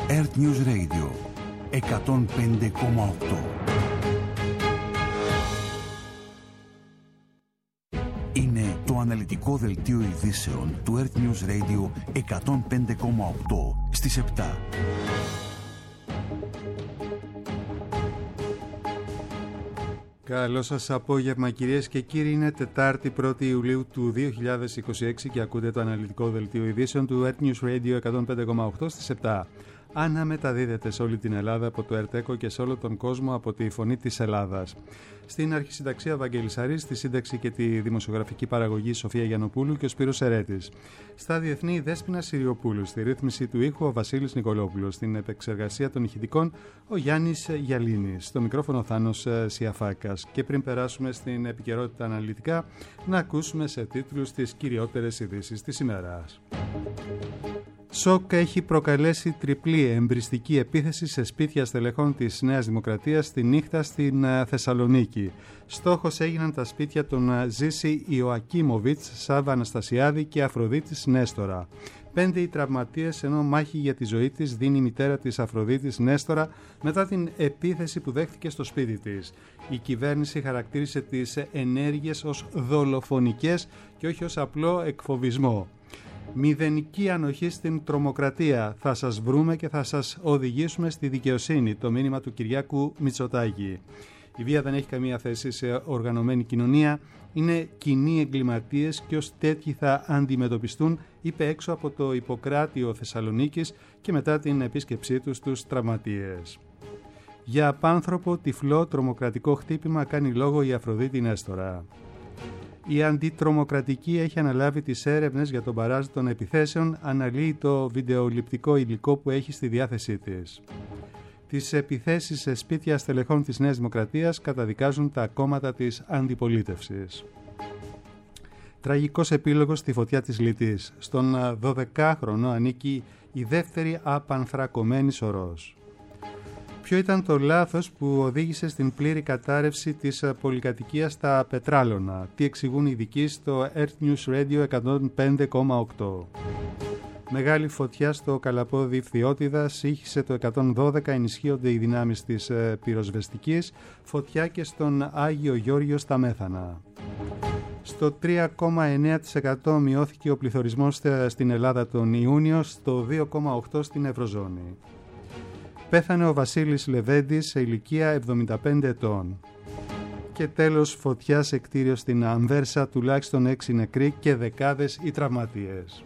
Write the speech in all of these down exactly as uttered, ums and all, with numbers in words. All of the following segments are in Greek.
Earth News Radio εκατόν πέντε κόμμα οκτώ. Είναι το αναλυτικό δελτίο ειδήσεων του Earth News Radio εκατόν πέντε κόμμα οκτώ στις επτά. Καλό σας απόγευμα κυρίες και κύριοι, είναι Τετάρτη πρώτη Ιουλίου του δύο χιλιάδες είκοσι έξι και ακούτε το αναλυτικό δελτίο ειδήσεων του Earth News Radio εκατόν πέντε κόμμα οκτώ στις επτά. Αναμεταδίδεται σε όλη την Ελλάδα από το ΕΡΤΕΚΟ και σε όλο τον κόσμο από τη Φωνή της Ελλάδας. Στην αρχισυνταξία Βαγγέλης Αρής, στη σύνταξη και τη δημοσιογραφική παραγωγή Σοφία Γιαννοπούλου και ο Σπύρος Ερέτης. Στα διεθνή η Δέσποινα Συριοπούλου, στη ρύθμιση του ήχου ο Βασίλης Νικολόπουλος, στην επεξεργασία των ηχητικών ο Γιάννης Γιαλίνης, στο μικρόφωνο Θάνος Σιαφάκας. Και πριν περάσουμε στην επικαιρότητα αναλυτικά, να ακούσουμε σε τίτλους τις κυριότερες ειδήσεις της ημέρας. Σοκ έχει προκαλέσει τριπλή εμπριστική επίθεση σε σπίτια στελεχών της Νέας Δημοκρατίας τη νύχτα στην Θεσσαλονίκη. Στόχος έγιναν τα σπίτια των Ζήση Ιωακίμοβιτς, Σάβα Αναστασιάδη και Αφροδίτης Νέστορα. Πέντε οι τραυματίες, ενώ μάχη για τη ζωή της δίνει η μητέρα της Αφροδίτης Νέστορα μετά την επίθεση που δέχτηκε στο σπίτι της. Η κυβέρνηση χαρακτήρισε τις ενέργειες ως δολοφονικές και όχι ως απλό εκφοβισμό. Μηδενική ανοχή στην τρομοκρατία. Θα σας βρούμε και θα σας οδηγήσουμε στη δικαιοσύνη. Το μήνυμα του Κυριάκου Μητσοτάκη. Η βία δεν έχει καμία θέση σε οργανωμένη κοινωνία. Είναι κοινοί εγκληματίες και ως τέτοιοι θα αντιμετωπιστούν, είπε έξω από το Ιπποκράτιο Θεσσαλονίκης και μετά την επίσκεψή τους στους τραυματίες. Για απάνθρωπο τυφλό τρομοκρατικό χτύπημα κάνει λόγο η Αφροδίτη Νέστορα. Η αντιτρομοκρατική έχει αναλάβει τις έρευνες για τον μπαράζ των επιθέσεων, αναλύει το βιντεοληπτικό υλικό που έχει στη διάθεσή της. Τις επιθέσεις σε σπίτια στελεχών της Νέας Δημοκρατίας καταδικάζουν τα κόμματα της αντιπολίτευσης. Τραγικός επίλογος στη φωτιά της Λυτής. Στον δωδεκάχρονο ανήκει η δεύτερη απανθρακωμένη σωρός. Ποιο ήταν το λάθος που οδήγησε στην πλήρη κατάρρευση της πολυκατοικίας στα Πετράλωνα? Τι εξηγούν οι ειδικοί στο Earth News Radio εκατόν πέντε κόμμα οκτώ. Μεγάλη φωτιά στο Καλαπόδι Φθιώτιδας, ήχησε το εκατόν δώδεκα, ενισχύονται οι δυνάμεις της πυροσβεστικής. Φωτιά και στον Άγιο Γεώργιο στα Μέθανα. Στο τρία κόμμα εννέα τοις εκατό μειώθηκε ο πληθωρισμός στην Ελλάδα τον Ιούνιο, στο δύο κόμμα οκτώ τοις εκατό στην Ευρωζώνη. Πέθανε ο Βασίλης Λεβέντης σε ηλικία εβδομήντα πέντε ετών. Και τέλος, φωτιά σε κτίριο στην Ανβέρσα, τουλάχιστον έξι νεκροί και δεκάδες οι τραυματίες.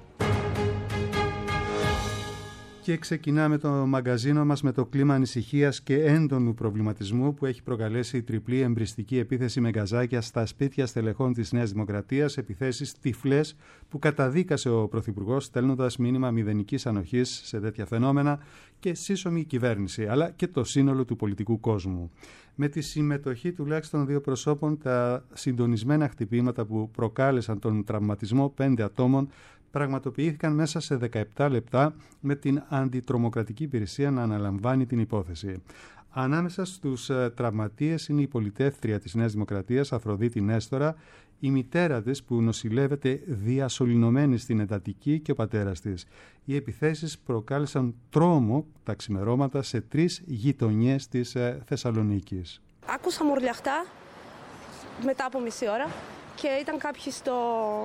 Και ξεκινάμε το μαγκαζίνο μας με το κλίμα ανησυχίας και έντονου προβληματισμού που έχει προκαλέσει η τριπλή εμπριστική επίθεση με γκαζάκια στα σπίτια στελεχών της Νέας Δημοκρατίας, επιθέσεις τυφλές που καταδίκασε ο Πρωθυπουργός στέλνοντας μήνυμα μηδενικής ανοχής σε τέτοια φαινόμενα και σύσσωμη κυβέρνηση, αλλά και το σύνολο του πολιτικού κόσμου. Με τη συμμετοχή τουλάχιστον δύο προσώπων, τα συντονισμένα χτυπήματα που προκάλεσαν τον τραυματισμό πέντε ατόμων πραγματοποιήθηκαν μέσα σε δεκαεπτά λεπτά, με την αντιτρομοκρατική υπηρεσία να αναλαμβάνει την υπόθεση. Ανάμεσα στους τραυματίες είναι η πολιτεύτρια της Νέας Δημοκρατίας, Αφροδίτη Νέστορα, η μητέρα της που νοσηλεύεται διασωληνωμένη στην εντατική και ο πατέρας της. Οι επιθέσεις προκάλεσαν τρόμο τα ξημερώματα σε τρεις γειτονιές της Θεσσαλονίκης. Άκουσα μουρλιαχτά μετά από μισή ώρα και ήταν κάποιοι στο...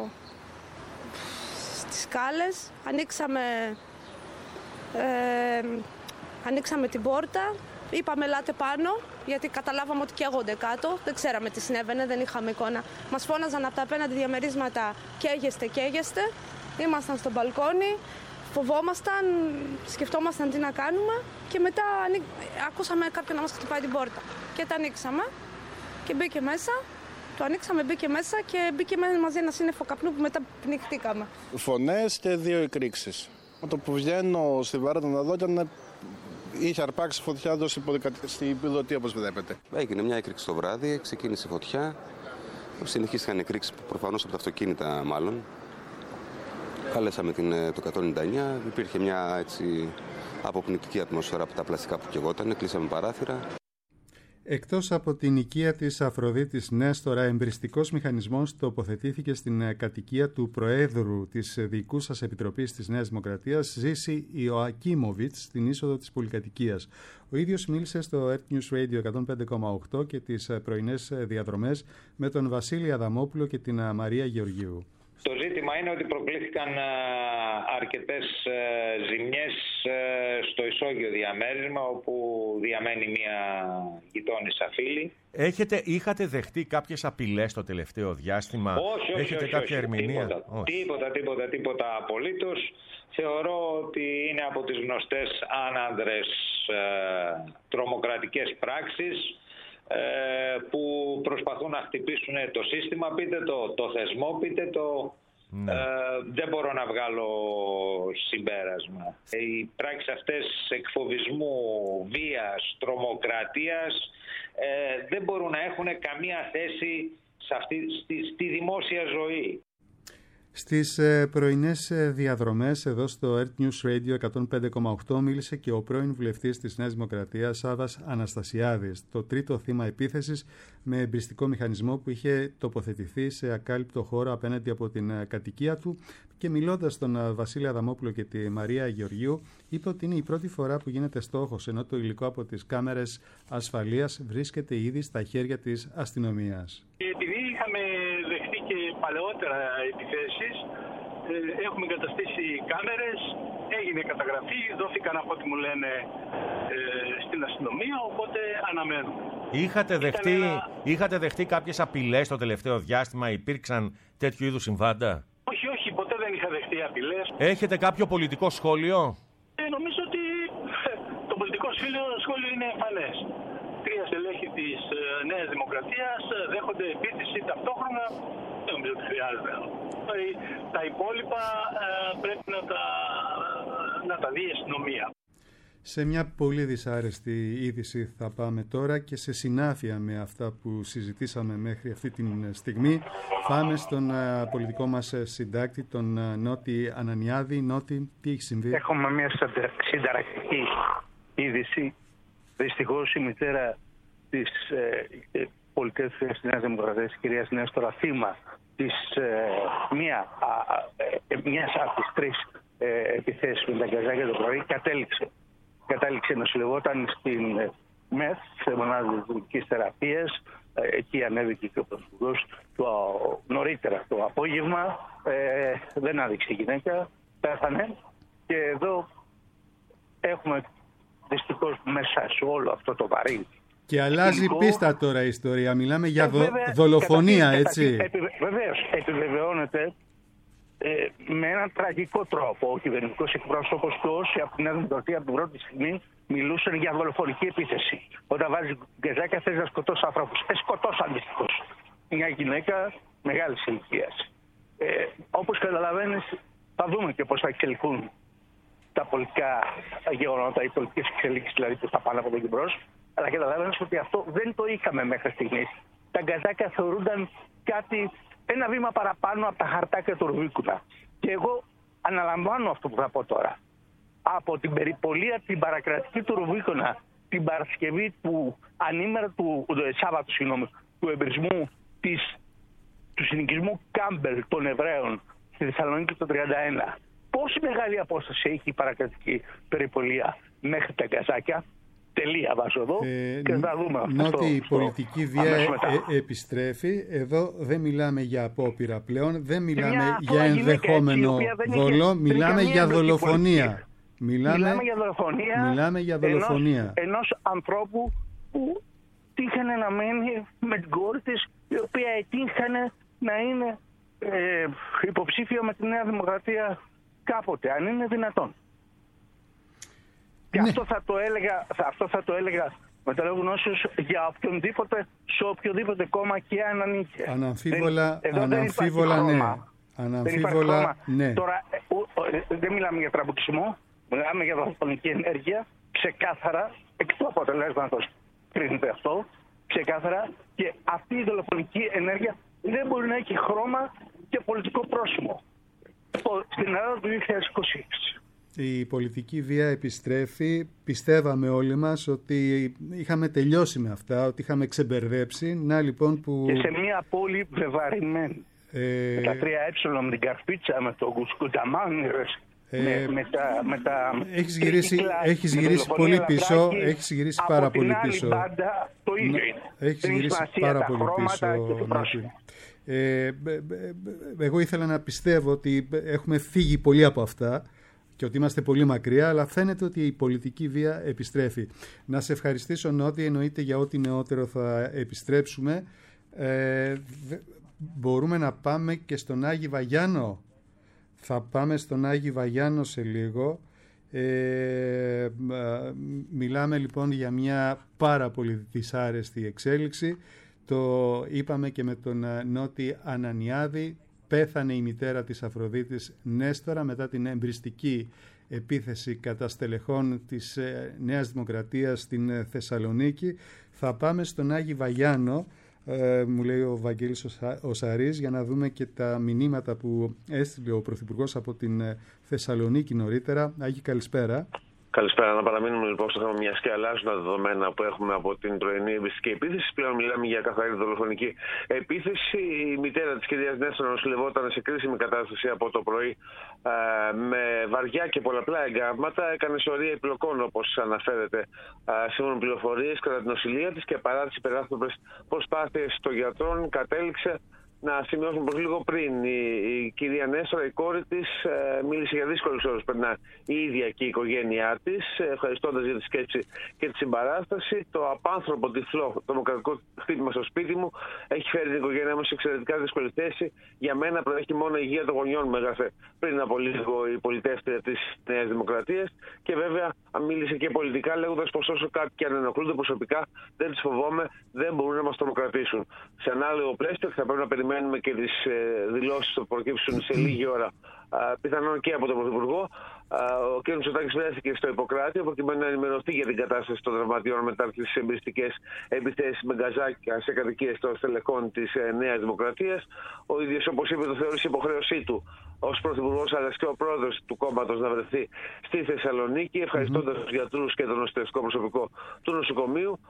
στις σκάλες. Ανοίξαμε, ε, ανοίξαμε την πόρτα. Είπαμε ελάτε πάνω, γιατί καταλάβαμε ότι καίγονται κάτω. Δεν ξέραμε τι συνέβαινε, δεν είχαμε εικόνα. Μας φώναζαν από τα απέναντι διαμερίσματα καίγεστε, καίγεστε. Ήμασταν στο μπαλκόνι, φοβόμασταν, σκεφτόμασταν τι να κάνουμε και μετά ανοί... ακούσαμε κάποιον να μας χτυπάει την πόρτα. Και τα ανοίξαμε και μπήκε μέσα. Το ανοίξαμε, μπήκε μέσα και μπήκε μαζί ένα σύννεφο καπνού που μετά πνιχτήκαμε. Φωνές και δύο εκρήξεις. Με το που βγαίνω στη βάρδα να δω ήταν... είχε αρπάξει φωτιά εδώ στην πιλωτή, όπως βλέπετε. Έγινε μια έκρηξη το βράδυ, ξεκίνησε φωτιά. Συνεχίστηκαν εκρήξεις προφανώς από τα αυτοκίνητα, μάλλον. Καλέσαμε την, το εκατόν ενενήντα εννιά. Υπήρχε μια έτσι, αποπνικτική ατμόσφαιρα από τα πλαστικά που καιγόταν. Κλείσαμε παράθυρα. Εκτός από την οικία της Αφροδίτης Νέστορα, εμπριστικός μηχανισμός τοποθετήθηκε στην κατοικία του Προέδρου της Διοικούσας Επιτροπής της Νέας Δημοκρατίας, Ζήση Ιωακίμοβιτς, στην είσοδο της πολυκατοικίας. Ο ίδιος μίλησε στο Earth News Radio εκατόν πέντε κόμμα οκτώ και τις πρωινές διαδρομές με τον Βασίλη Αδαμόπουλο και την Μαρία Γεωργίου. Το ζήτημα είναι ότι προκλήθηκαν αρκετές ζημιές στο ισόγειο διαμέρισμα, όπου διαμένει μια γειτόνισσα φίλη. Έχετε, είχατε δεχτεί κάποιες απειλές το τελευταίο διάστημα? Όχι, όχι, Έχετε όχι, κάποια όχι, ερμηνεία? Τίποτα, όχι. τίποτα, τίποτα, τίποτα απολύτως. Θεωρώ ότι είναι από τις γνωστές άνανδρες ε, τρομοκρατικές πράξεις που προσπαθούν να χτυπήσουν το σύστημα, πείτε το, το θεσμό, πείτε το... Ναι. Ε, δεν μπορώ να βγάλω συμπέρασμα. Οι πράξεις αυτές εκφοβισμού, βίας, τρομοκρατίας ε, δεν μπορούν να έχουν καμία θέση σε αυτή, στη, στη δημόσια ζωή. Στις ε, πρωινές ε, διαδρομές εδώ στο Earth News Radio εκατόν πέντε κόμμα οκτώ μίλησε και ο πρώην βουλευτής της Νέας Δημοκρατίας, Σάββας Αναστασιάδης, το τρίτο θύμα επίθεσης με εμπριστικό μηχανισμό που είχε τοποθετηθεί σε ακάλυπτο χώρο απέναντι από την ε, κατοικία του, και μιλώντας στον ε, Βασίλη Αδαμόπουλο και τη Μαρία Γεωργίου, είπε ότι είναι η πρώτη φορά που γίνεται στόχος, ενώ το υλικό από τις κάμερες ασφαλείας βρίσκεται ήδη στα χέρια της αστυνομίας. Επειδή είχαμε δεχτεί και παλαιότερα επιθέσεις, έχουμε εγκαταστήσει κάμερες, έγινε καταγραφή, δόθηκαν από ό,τι μου λένε στην αστυνομία, οπότε αναμένουμε. Είχατε δεχτεί, ένα... είχατε δεχτεί κάποιες απειλές το τελευταίο διάστημα? Υπήρξαν τέτοιου είδους συμβάντα? Όχι, όχι, ποτέ δεν είχα δεχτεί απειλές. Έχετε κάποιο πολιτικό σχόλιο? Ε, νομίζω ότι το πολιτικό σχόλιο είναι εμφανές. Τρία στελέχη της Νέας Δημοκρατίας δέχονται επίθεση ταυτόχρονα. Δεν νομίζω ότι χρειάζεται. Τα υπόλοιπα πρέπει να τα, να τα δει η αστυνομία. Σε μια πολύ δυσάρεστη είδηση θα πάμε τώρα, και σε συνάφεια με αυτά που συζητήσαμε μέχρι αυτή τη στιγμή. Πάμε στον uh, πολιτικό μας συντάκτη, τον uh, Νότι Ανανιάδη. Νότι, τι έχει συμβεί? Έχουμε μια συνταρακτική είδηση. Δυστυχώς η μητέρα της ε, πολιτείας της Νέας Δημοκρατίας, της κυρίας Νέστορα, θύμα της ε, μία, α, ε, μιας από τις τρεις ε, επιθέσεις με τα γκαζάκια το πρωί, κατέληξε. Κατάληξε νοσηλευόταν στην ε, ΜΕΘ, σε μονάδα δυτικής θεραπείας. Ε, εκεί ανέβηκε και ο πρωθυπουργός νωρίτερα το απόγευμα. Ε, δεν άδειξε η γυναίκα, πέθανε. Και εδώ έχουμε δυστυχώς μέσα σε όλο αυτό το βαρύ. Και αλλάζει υλικό... πίστα τώρα η ιστορία. Μιλάμε για δο... βέβαια, δολοφονία, κατα... έτσι. Επι... Βεβαίως, επιβεβαιώνεται ε, με έναν τραγικό τρόπο. Ο κυβερνητικός εκπρόσωπος και όσοι από την Νέα Δημοκρατία από την πρώτη στιγμή μιλούσαν για δολοφονική επίθεση. Όταν βάζει γκαζάκια, θες να σκοτώσει άνθρωπους. Ε, σκοτώσαν δυστυχώς μια γυναίκα μεγάλης ηλικίας. Ε, όπως καταλαβαίνεις, θα δούμε και πώς θα εξελιχθούν τα πολιτικά γεγονότα, οι πολιτικές εξελίξεις δηλαδή που θα πάνε από εδώ και μπρος. Αλλά καταλαβαίνεις ότι αυτό δεν το είχαμε μέχρι στιγμής. Τα γκαζάκια θεωρούνταν κάτι, ένα βήμα παραπάνω από τα χαρτάκια του Ρουβίκουνα. Και εγώ αναλαμβάνω αυτό που θα πω τώρα. Από την περιπολία την παρακρατική του Ρουβίκουνα, την Παρασκευή του ανήμερα του, του Σάββατου, συγγνώμη, του εμπρισμού της, του συνοικισμού Κάμπελ των Εβραίων στη Θεσσαλονίκη το τριάντα ένα. Πόση μεγάλη απόσταση έχει η παρακρατική περιπολία μέχρι τα γκαζάκια? Τελεία βάζω εδώ ε, και θα δούμε αυτό. Νότι η πολιτική βία ε, ε, επιστρέφει. Εδώ δεν μιλάμε για απόπειρα πλέον, δεν μιλάμε για ενδεχόμενο δολό, μιλάμε για δολοφονία. Μιλάμε, μιλάμε για δολοφονία, μιλάμε για δολοφονία. Ενός, ενός ανθρώπου που τύχανε να μένει με την κόρη της, η οποία ετύχανε να είναι ε, υποψήφια με τη Νέα Δημοκρατία κάποτε, αν είναι δυνατόν. Και ναι. αυτό, θα το έλεγα, αυτό θα το έλεγα με το λόγο γνώσεως για οποιονδήποτε, σε οποιοδήποτε κόμμα και αν ανήκε. Αναμφίβολα, δεν, αναμφίβολα δεν ναι. Αναμφίβολα ναι. Τώρα δεν μιλάμε για τραμπουκισμό, μιλάμε για δολοφονική ενέργεια, ξεκάθαρα, εκ του αποτελέσματος κρίνεται αυτό, ξεκάθαρα, και αυτή η δολοφονική ενέργεια δεν μπορεί να έχει χρώμα και πολιτικό πρόσημο. Στην Ελλάδα του δύο χιλιάδες είκοσι έξι. Η πολιτική βία επιστρέφει. Πιστεύαμε όλοι μας ότι είχαμε τελειώσει με αυτά, ότι είχαμε ξεμπερδέψει. Να λοιπόν που... Και σε μια πόλη βεβαρημένη. Ε... Με τα τρία ε, με την Καρπίτσα, με το Κουσκουταμάνιρες, ε... με, με τα... Με τα... Έχεις γυρίσει, κλάς, έχεις γυρίσει πολύ πίσω, έχεις γυρίσει πάρα πολύ πίσω. Από την άλλη μπάντα το ίδιο είναι. Έχεις γυρίσει πάρα πολύ πίσω. Ε, εγώ ήθελα να πιστεύω ότι έχουμε φύγει πολύ από αυτά και ότι είμαστε πολύ μακριά, αλλά φαίνεται ότι η πολιτική βία επιστρέφει. Να σε ευχαριστήσω, Νότι, εννοείται για ό,τι νεότερο θα επιστρέψουμε. Ε, μπορούμε να πάμε και στον Άγη Βαγιάνο. Θα πάμε στον Άγη Βαγιάνο σε λίγο. Ε, μιλάμε λοιπόν για μια πάρα πολύ δυσάρεστη εξέλιξη. Το είπαμε και με τον Νότι Ανανιάδη. Πέθανε η μητέρα της Αφροδίτης Νέστορα μετά την εμπριστική επίθεση κατά στελεχών της Νέας Δημοκρατίας στην Θεσσαλονίκη. Θα πάμε στον Άγη Βαγιάνο, ε, μου λέει ο Βαγγέλης ο Σαρής, για να δούμε και τα μηνύματα που έστειλε ο Πρωθυπουργός από την Θεσσαλονίκη νωρίτερα. Άγη, καλησπέρα. Καλησπέρα. Να παραμείνουμε λοιπόν στο θέμα, μια και αλλάζουν τα δεδομένα που έχουμε από την πρωινή εμπιστική επίθεση. Πλέον μιλάμε για καθαρή δολοφονική επίθεση. Η μητέρα της κυρίας Νέστορα νοσηλευόταν σε κρίσιμη κατάσταση από το πρωί ε, με βαριά και πολλαπλά εγκάβματα. Έκανε σωρία επιπλοκών, όπως αναφέρεται ε, σύμφωνα με πληροφορίες, κατά την νοσηλεία της, και παρά τις υπεράσπιπες προσπάθειες των γιατρών κατέληξε. Να σημειώσουμε πως λίγο πριν η, η κυρία Νέστορα, η κόρη της, ε, μίλησε για δύσκολες ώρες που περνά η ίδια και η οικογένειά της, ευχαριστώντας για τη σκέψη και τη συμπαράσταση. Το απάνθρωπο τυφλό δημοκρατικό χτύπημα στο σπίτι μου έχει φέρει την οικογένειά μου σε εξαιρετικά δύσκολη θέση. Για μένα προέχει μόνο η υγεία των γονιών μου, έγραφε πριν από λίγο η πολιτεύτρια της Νέας Δημοκρατίας. Και βέβαια μίλησε και πολιτικά, λέγοντας πως όσο κάποιοι και αν ενοχλούνται προσωπικά, δεν τις φοβόμαι, δεν μπορούν να μας τρομοκρατήσουν. Σε ανάλογο πλαίσιο θα πρέπει να περιμένουμε και τις ε, δηλώσεις που προκύψουν σε λίγη ώρα, α, πιθανόν και από τον Πρωθυπουργό. Α, ο κ. Μητσοτάκης βρέθηκε στο Ιπποκράτιο προκειμένου να ενημερωθεί για την κατάσταση των δραματιών μετά τις εμπριστικές επιθέσεις με γκαζάκια σε κατοικίες των στελεχών της ε, Νέας Δημοκρατίας. Ο ίδιος, όπως είπε, το θεώρησε υποχρέωσή του ως Πρωθυπουργός, αλλά και ο πρόεδρος του κόμματος, να βρεθεί στη Θεσσαλονίκη, ευχαριστώντας mm-hmm. τους γιατρούς και το νοσηλευτικό προσωπικό του νοσοκομείου.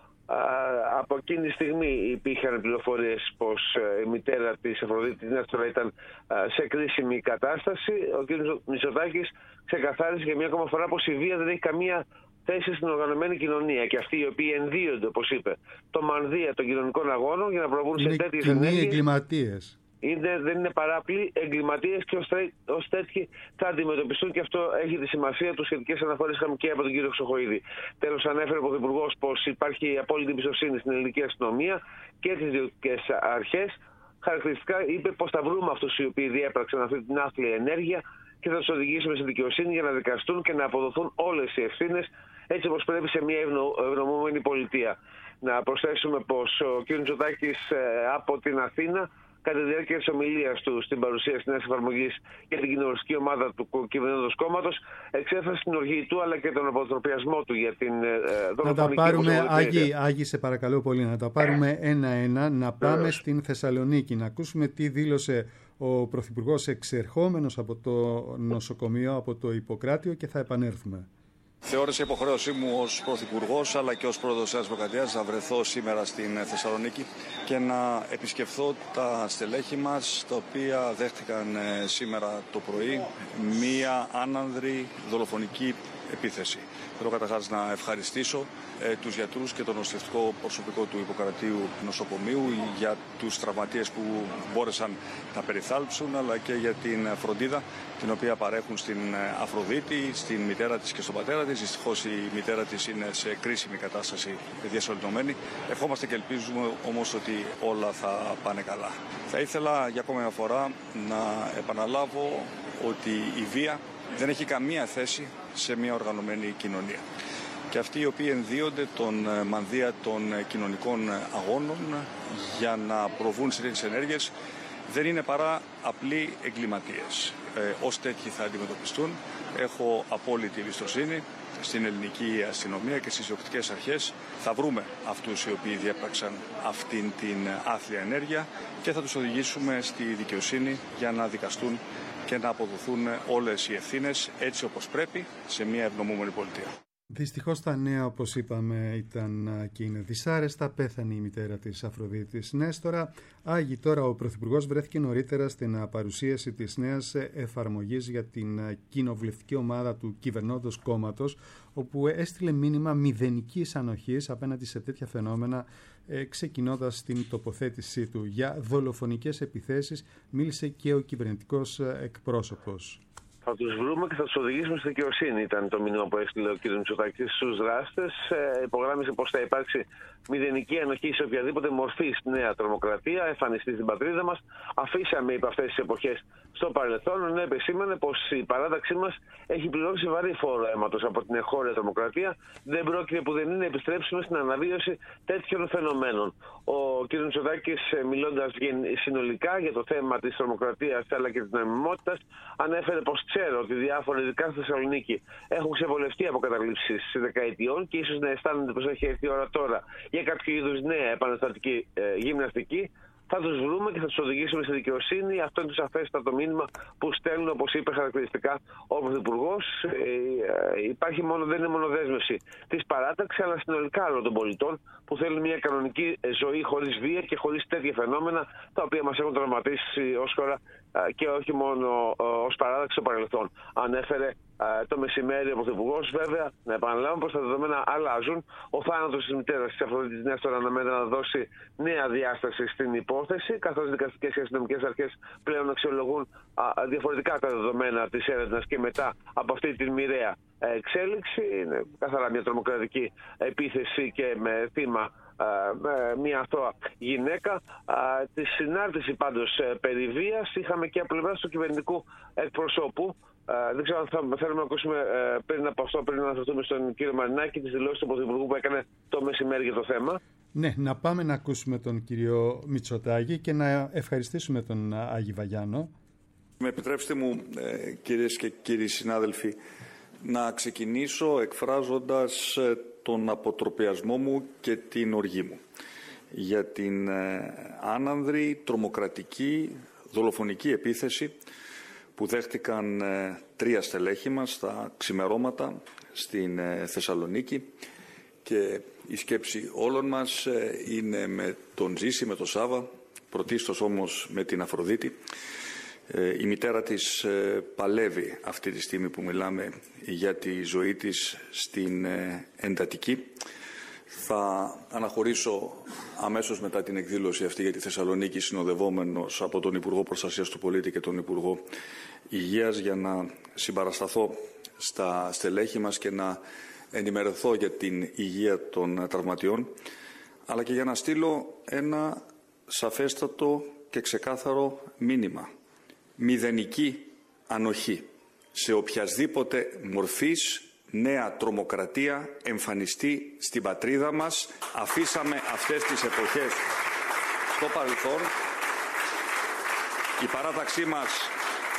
Uh, από εκείνη τη στιγμή υπήρχαν πληροφορίες πως uh, η μητέρα της Αφροδίτης Νέστορα ήταν uh, σε κρίσιμη κατάσταση. Ο κ. Μητσοτάκης ξεκαθάρισε για μια ακόμα φορά πως η βία δεν έχει καμία θέση στην οργανωμένη κοινωνία, και αυτοί οι οποίοι ενδύονται, όπως είπε, το μανδύα των κοινωνικών αγώνων για να προβούν σε τέτοιες ενέργειες. Είναι εγκληματίες. Είναι, δεν είναι παράπλοι, εγκληματίες, και ως τέτοιοι θα αντιμετωπιστούν, και αυτό έχει τη σημασία του. Σχετικές αναφορές είχαμε και από τον κύριο Χρυσοχοΐδη. Τέλος, ανέφερε ο Πρωθυπουργός πως υπάρχει απόλυτη εμπιστοσύνη στην ελληνική αστυνομία και τις ιδιωτικές αρχές. Χαρακτηριστικά είπε πως θα βρούμε αυτούς οι οποίοι διέπραξαν αυτή την άθλια ενέργεια και θα τους οδηγήσουμε στη δικαιοσύνη για να δικαστούν και να αποδοθούν όλες οι ευθύνες, έτσι όπως πρέπει σε μια ευνομούμενη πολιτεία. Να προσθέσουμε πως ο κ. Μητσοτάκης από την Αθήνα, κατά τη διάρκεια της ομιλίας του στην παρουσίαση της νέας εφαρμογής για την κοινοβουλευτική ομάδα του κυβερνώντος κόμματος, εξέφρασε την οργή του αλλά και τον αποτροπιασμό του για την ε, δολοφονική. Να τα πάρουμε, Άγη, Άγη, σε παρακαλώ πολύ, να τα πάρουμε ένα-ένα, να πάμε ε, στην Θεσσαλονίκη, να ακούσουμε τι δήλωσε ο Πρωθυπουργός εξερχόμενος από το νοσοκομείο, από το Ιπποκράτιο, και θα επανέλθουμε. Θεώρησα υποχρέωσή μου ως Πρωθυπουργός αλλά και ως Πρόεδρος της Δημοκρατίας να βρεθώ σήμερα στην Θεσσαλονίκη και να επισκεφθώ τα στελέχη μας, τα οποία δέχτηκαν σήμερα το πρωί μία άνανδρη δολοφονική επίθεση. Θέλω καταρχάς να ευχαριστήσω ε, τους γιατρούς και το νοσηλευτικό προσωπικό του Ιπποκρατίου νοσοκομείου για τους τραυματίες που μπόρεσαν να περιθάλψουν, αλλά και για την φροντίδα την οποία παρέχουν στην Αφροδίτη, στην μητέρα της και στον πατέρα της. Δυστυχώς η μητέρα της είναι σε κρίσιμη κατάσταση, διασωληνωμένη. Ευχόμαστε και ελπίζουμε όμως ότι όλα θα πάνε καλά. Θα ήθελα για ακόμα μια φορά να επαναλάβω ότι η βία δεν έχει καμία θέση σε μια οργανωμένη κοινωνία. Και αυτοί οι οποίοι ενδύονται τον μανδύα των κοινωνικών αγώνων για να προβούν σε τέτοιες ενέργειες δεν είναι παρά απλοί εγκληματίες. Ε, ως τέτοιοι θα αντιμετωπιστούν. Έχω απόλυτη εμπιστοσύνη στην ελληνική αστυνομία και στις διοκτικές αρχές. Θα βρούμε αυτούς οι οποίοι διέπραξαν αυτήν την άθλια ενέργεια και θα τους οδηγήσουμε στη δικαιοσύνη για να δικαστούν και να αποδοθούν όλες οι ευθύνες έτσι όπως πρέπει σε μια ευνομούμενη πολιτεία. Δυστυχώς τα νέα, όπως είπαμε, ήταν και είναι δυσάρεστα. Πέθανε η μητέρα της Αφροδίτης Νέστορα. Άγι τώρα ο Πρωθυπουργός βρέθηκε νωρίτερα στην παρουσίαση της νέας εφαρμογής για την κοινοβουλευτική ομάδα του κυβερνώντος κόμματος, όπου έστειλε μήνυμα μηδενικής ανοχής απέναντι σε τέτοια φαινόμενα, ε, ξεκινώντας την τοποθέτησή του. Για δολοφονικές επιθέσεις μίλησε και ο κυβερνητικός εκπρόσωπος. Θα τους βρούμε και θα τους οδηγήσουμε στη δικαιοσύνη, ήταν το μήνυμα που έστειλε ο κ. Μητσοτάκης στους δράστες. Ε, υπογράμμισε πως θα υπάρξει μηδενική ανοχή σε οποιαδήποτε μορφή νέα τρομοκρατία εμφανιστεί στην πατρίδα μας. Αφήσαμε, είπε, αυτές τις εποχές στο παρελθόν, ναι, επεσήμανε πως η παράταξή μας έχει πληρώσει βαρύ φόρο αίματος από την εγχώρια τρομοκρατία. Δεν πρόκειται που δεν είναι να επιστρέψουμε στην αναβίωση τέτοιων φαινομένων. Ο κ. Μητσοτάκης, μιλώντας συνολικά για το θέμα της τρομοκρατίας αλλά και της νομιμότητας, ανέφερε πως ξέρω ότι διάφοροι, ειδικά στη Θεσσαλονίκη, έχουν ξεβολευτεί από καταλήψεις δεκαετιών και ίσως να αισθάνονται πως έχει έρθει η ώρα τώρα για κάποιο είδους νέα επαναστατική ε, γυμναστική. Θα τους βρούμε και θα τους οδηγήσουμε στη δικαιοσύνη. Αυτό είναι το σαφέστατο μήνυμα που στέλνουν, όπως είπε χαρακτηριστικά ο Πρωθυπουργός. Ε, ε, υπάρχει μόνο, δεν είναι μόνο δέσμευση της παράταξης, αλλά συνολικά όλων των πολιτών που θέλουν μια κανονική ζωή χωρίς βία και χωρίς τέτοια φαινόμενα τα οποία μας έχουν τραυματίσει ως χώρα ε, και όχι μόνο ε, ως παράταξη στο παρελθόν. Ανέφερε ε, το μεσημέρι ο Πρωθυπουργός, βέβαια, να επαναλάβουμε πως τα δεδομένα αλλάζουν. Ο θάνατος της μητέρας της Αφροδίτης Νέστορα αναμένεται να δώσει νέα διάσταση στην υπόθεση, καθώς οι δικαστικές και αστυνομικές αρχές πλέον αξιολογούν α, διαφορετικά τα δεδομένα της έρευνας και μετά από αυτή τη μοιραία εξέλιξη. Είναι καθαρά μια τρομοκρατική επίθεση και με θύμα με μια αθώα γυναίκα. Τη συνάρτηση πάντως περί βίας είχαμε και από πλευράς του κυβερνητικού εκπροσώπου. Δεν ξέρω αν θα θέλουμε να ακούσουμε πριν από αυτό, πριν να αναφερθούμε στον κύριο Μαρινάκη, τις δηλώσεις του Πρωθυπουργού που έκανε το μεσημέρι για το θέμα. Ναι, να πάμε να ακούσουμε τον κύριο Μητσοτάκη και να ευχαριστήσουμε τον Άγι Βαγιάνο. Με επιτρέψτε μου, κυρίες και κύριοι συνάδελφοι, να ξεκινήσω εκφράζοντας τον αποτροπιασμό μου και την οργή μου για την άνανδρη, τρομοκρατική, δολοφονική επίθεση που δέχτηκαν τρία στελέχη μας στα ξημερώματα στην Θεσσαλονίκη, και η σκέψη όλων μας είναι με τον Ζήση, με τον Σάβα, πρωτίστως όμως με την Αφροδίτη. Η μητέρα της παλεύει αυτή τη στιγμή που μιλάμε για τη ζωή της στην εντατική. Θα αναχωρήσω αμέσως μετά την εκδήλωση αυτή για τη Θεσσαλονίκη, συνοδευόμενος από τον Υπουργό Προστασίας του Πολίτη και τον Υπουργό Υγείας, για να συμπαρασταθώ στα στελέχη μας και να ενημερωθώ για την υγεία των τραυματιών, αλλά και για να στείλω ένα σαφέστατο και ξεκάθαρο μήνυμα. Μηδενική ανοχή σε οποιασδήποτε μορφής νέα τρομοκρατία εμφανιστεί στην πατρίδα μας. Αφήσαμε αυτές τις εποχές στο παρελθόν. Η παράταξή μας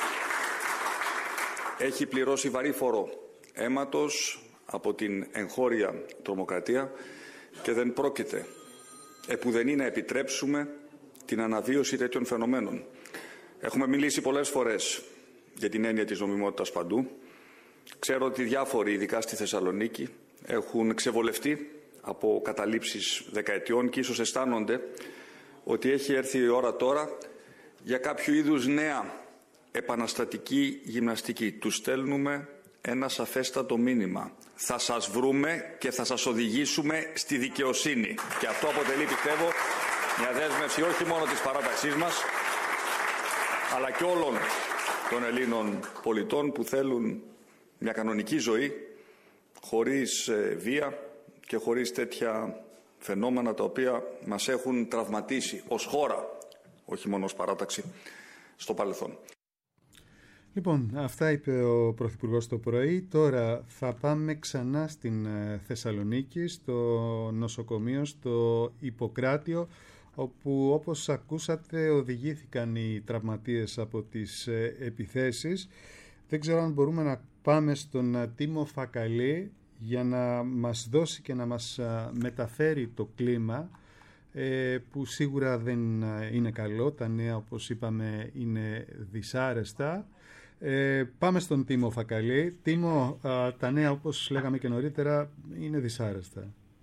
έχει πληρώσει βαρύ φόρο αίματος από την εγχώρια τρομοκρατία και δεν πρόκειται επουδενή να επιτρέψουμε την αναβίωση τέτοιων φαινομένων. Έχουμε μιλήσει πολλές φορές για την έννοια της νομιμότητας παντού. Ξέρω ότι διάφοροι, ειδικά στη Θεσσαλονίκη, έχουν ξεβολευτεί από καταλήψεις δεκαετιών και ίσως αισθάνονται ότι έχει έρθει η ώρα τώρα για κάποιο είδους νέα επαναστατική γυμναστική. Τους στέλνουμε ένα σαφέστατο μήνυμα. Θα σας βρούμε και θα σας οδηγήσουμε στη δικαιοσύνη. Και αυτό αποτελεί, πιστεύω, μια δέσμευση όχι μόνο της παράταξής μας, αλλά και όλων των Ελλήνων πολιτών που θέλουν μια κανονική ζωή χωρίς βία και χωρίς τέτοια φαινόμενα τα οποία μας έχουν τραυματίσει ως χώρα, όχι μόνο ως παράταξη, στο παρελθόν. Λοιπόν, αυτά είπε ο Πρωθυπουργός το πρωί. Τώρα θα πάμε ξανά στην Θεσσαλονίκη, στο νοσοκομείο, στο Ιπποκράτιο, όπου, όπως ακούσατε, οδηγήθηκαν οι τραυματίες από τις επιθέσεις. Δεν ξέρω αν μπορούμε να πάμε στον Τίμο Φακαλή για να μας δώσει και να μας μεταφέρει το κλίμα, που σίγουρα δεν είναι καλό. Τα νέα, όπως είπαμε, είναι δυσάρεστα. Ε, πάμε στον Τίμο Φακαλή. Τίμο, α, τα νέα, όπως λέγαμε και νωρίτερα, είναι δυσάρεστα.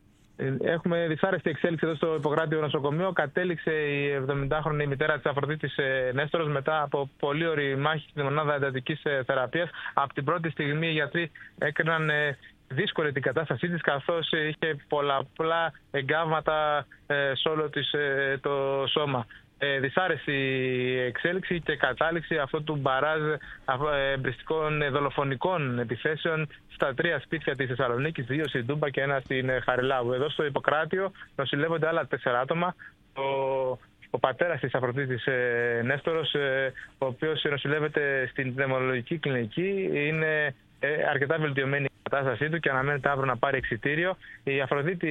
Έχουμε δυσάρεστη εξέλιξη εδώ στο Ιπποκράτιο νοσοκομείο. Κατέληξε η εβδομηντάχρονη μητέρα της Αφροδίτης Νέστορος μετά από πολύ ωρή μάχη στην μονάδα εντατικής θεραπείας. Από την πρώτη στιγμή οι γιατροί έκριναν δύσκολη την κατάστασή της, καθώς είχε πολλαπλά εγκάβματα σε όλο της το σώμα. Ε, δυσάρεστη εξέλιξη και κατάληξη αυτού του μπαράζ εμπριστικών δολοφονικών επιθέσεων στα τρία σπίτια της Θεσσαλονίκης, δύο στην Τούμπα και ένα στην Χαριλάου. Εδώ στο Ιπποκράτιο νοσηλεύονται άλλα τέσσερα άτομα. Ο, ο πατέρας της Αφροδίτης ε, Νέστορος, ε, ο οποίος νοσηλεύεται στην πνευμονολογική κλινική, είναι ε, αρκετά βελτιωμένη η κατάστασή του και αναμένεται αύριο να πάρει εξιτήριο. Η Αφροδίτη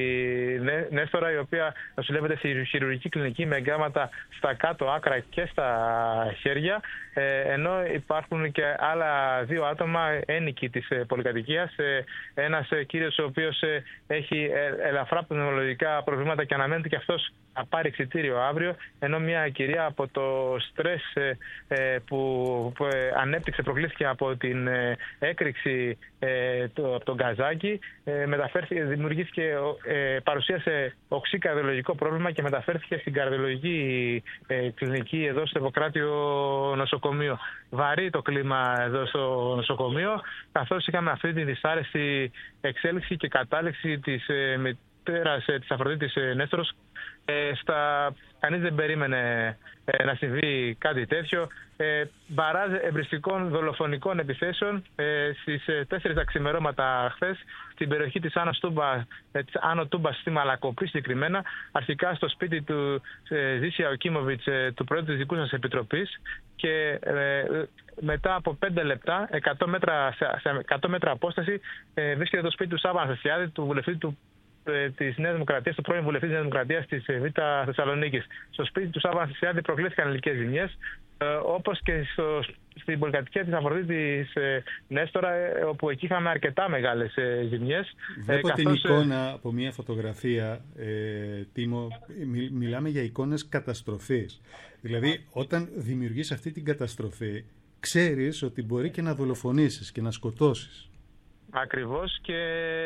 Νέστορα, η οποία νοσηλεύεται στη χειρουργική κλινική με εγκάματα στα κάτω άκρα και στα χέρια, ενώ υπάρχουν και άλλα δύο άτομα ένοικοι της πολυκατοικίας. Ένας κύριος ο οποίος έχει ελαφρά πνευμονολογικά προβλήματα και αναμένεται και αυτός να πάρει εξιτήριο αύριο, ενώ μια κυρία από το στρες που, που ανέπτυξε, προκλήθηκε από την έκρηξη από τον Καζάκι, μεταφέρθηκε, δημιουργήθηκε, παρουσίασε οξύ καρδιολογικό πρόβλημα και μεταφέρθηκε στην καρδιολογική κλινική εδώ στο Ιπποκράτιο νοσοκομείο. Βαρύ το κλίμα εδώ στο νοσοκομείο, καθώς είχαμε αυτή τη δυσάρεστη εξέλιξη και κατάληξη της μητέρας της Αφροδίτης Νέστορος. Ε, στα... Κανείς δεν περίμενε ε, να συμβεί κάτι τέτοιο. Ε, μπαράζ εμπριστικών δολοφονικών επιθέσεων ε, στις ε, τέσσερις τα ξημερώματα χθες στην περιοχή της Άνω Τούμπα, ε, της Άνω Τούμπα στη Μαλακοπή συγκεκριμένα, αρχικά στο σπίτι του ε, Ζήσια Οκίμοβιτς, ε, του Προέδρου της δικού σας Επιτροπής, και ε, μετά από πέντε λεπτά, εκατό μέτρα, σε εκατό μέτρα απόσταση, ε, βρίσκεται το σπίτι του Σάββα Αναστασιάδη, του βουλευτή του της Νέας Δημοκρατίας, του πρώην βουλευτή της Νέας Δημοκρατίας της Β' Θεσσαλονίκης. Στο σπίτι του Σάββα Αναστασιάδη προκλήθηκαν υλικές ζημιές, ε, όπως και στο, στην πολυκατοικία της Αφροδίτης ε, Νέστορα, ε, όπου εκεί είχαμε αρκετά μεγάλες ε, ζημιές. Βλέπω ε, την καθώς, εικόνα από μια φωτογραφία, ε, Τίμο, μι, μιλάμε για εικόνες καταστροφής. Δηλαδή, όταν δημιουργείς αυτή την καταστροφή, ξέρεις ότι μπορεί και να δολοφονήσεις και να σκοτώσεις. Ακριβώς, και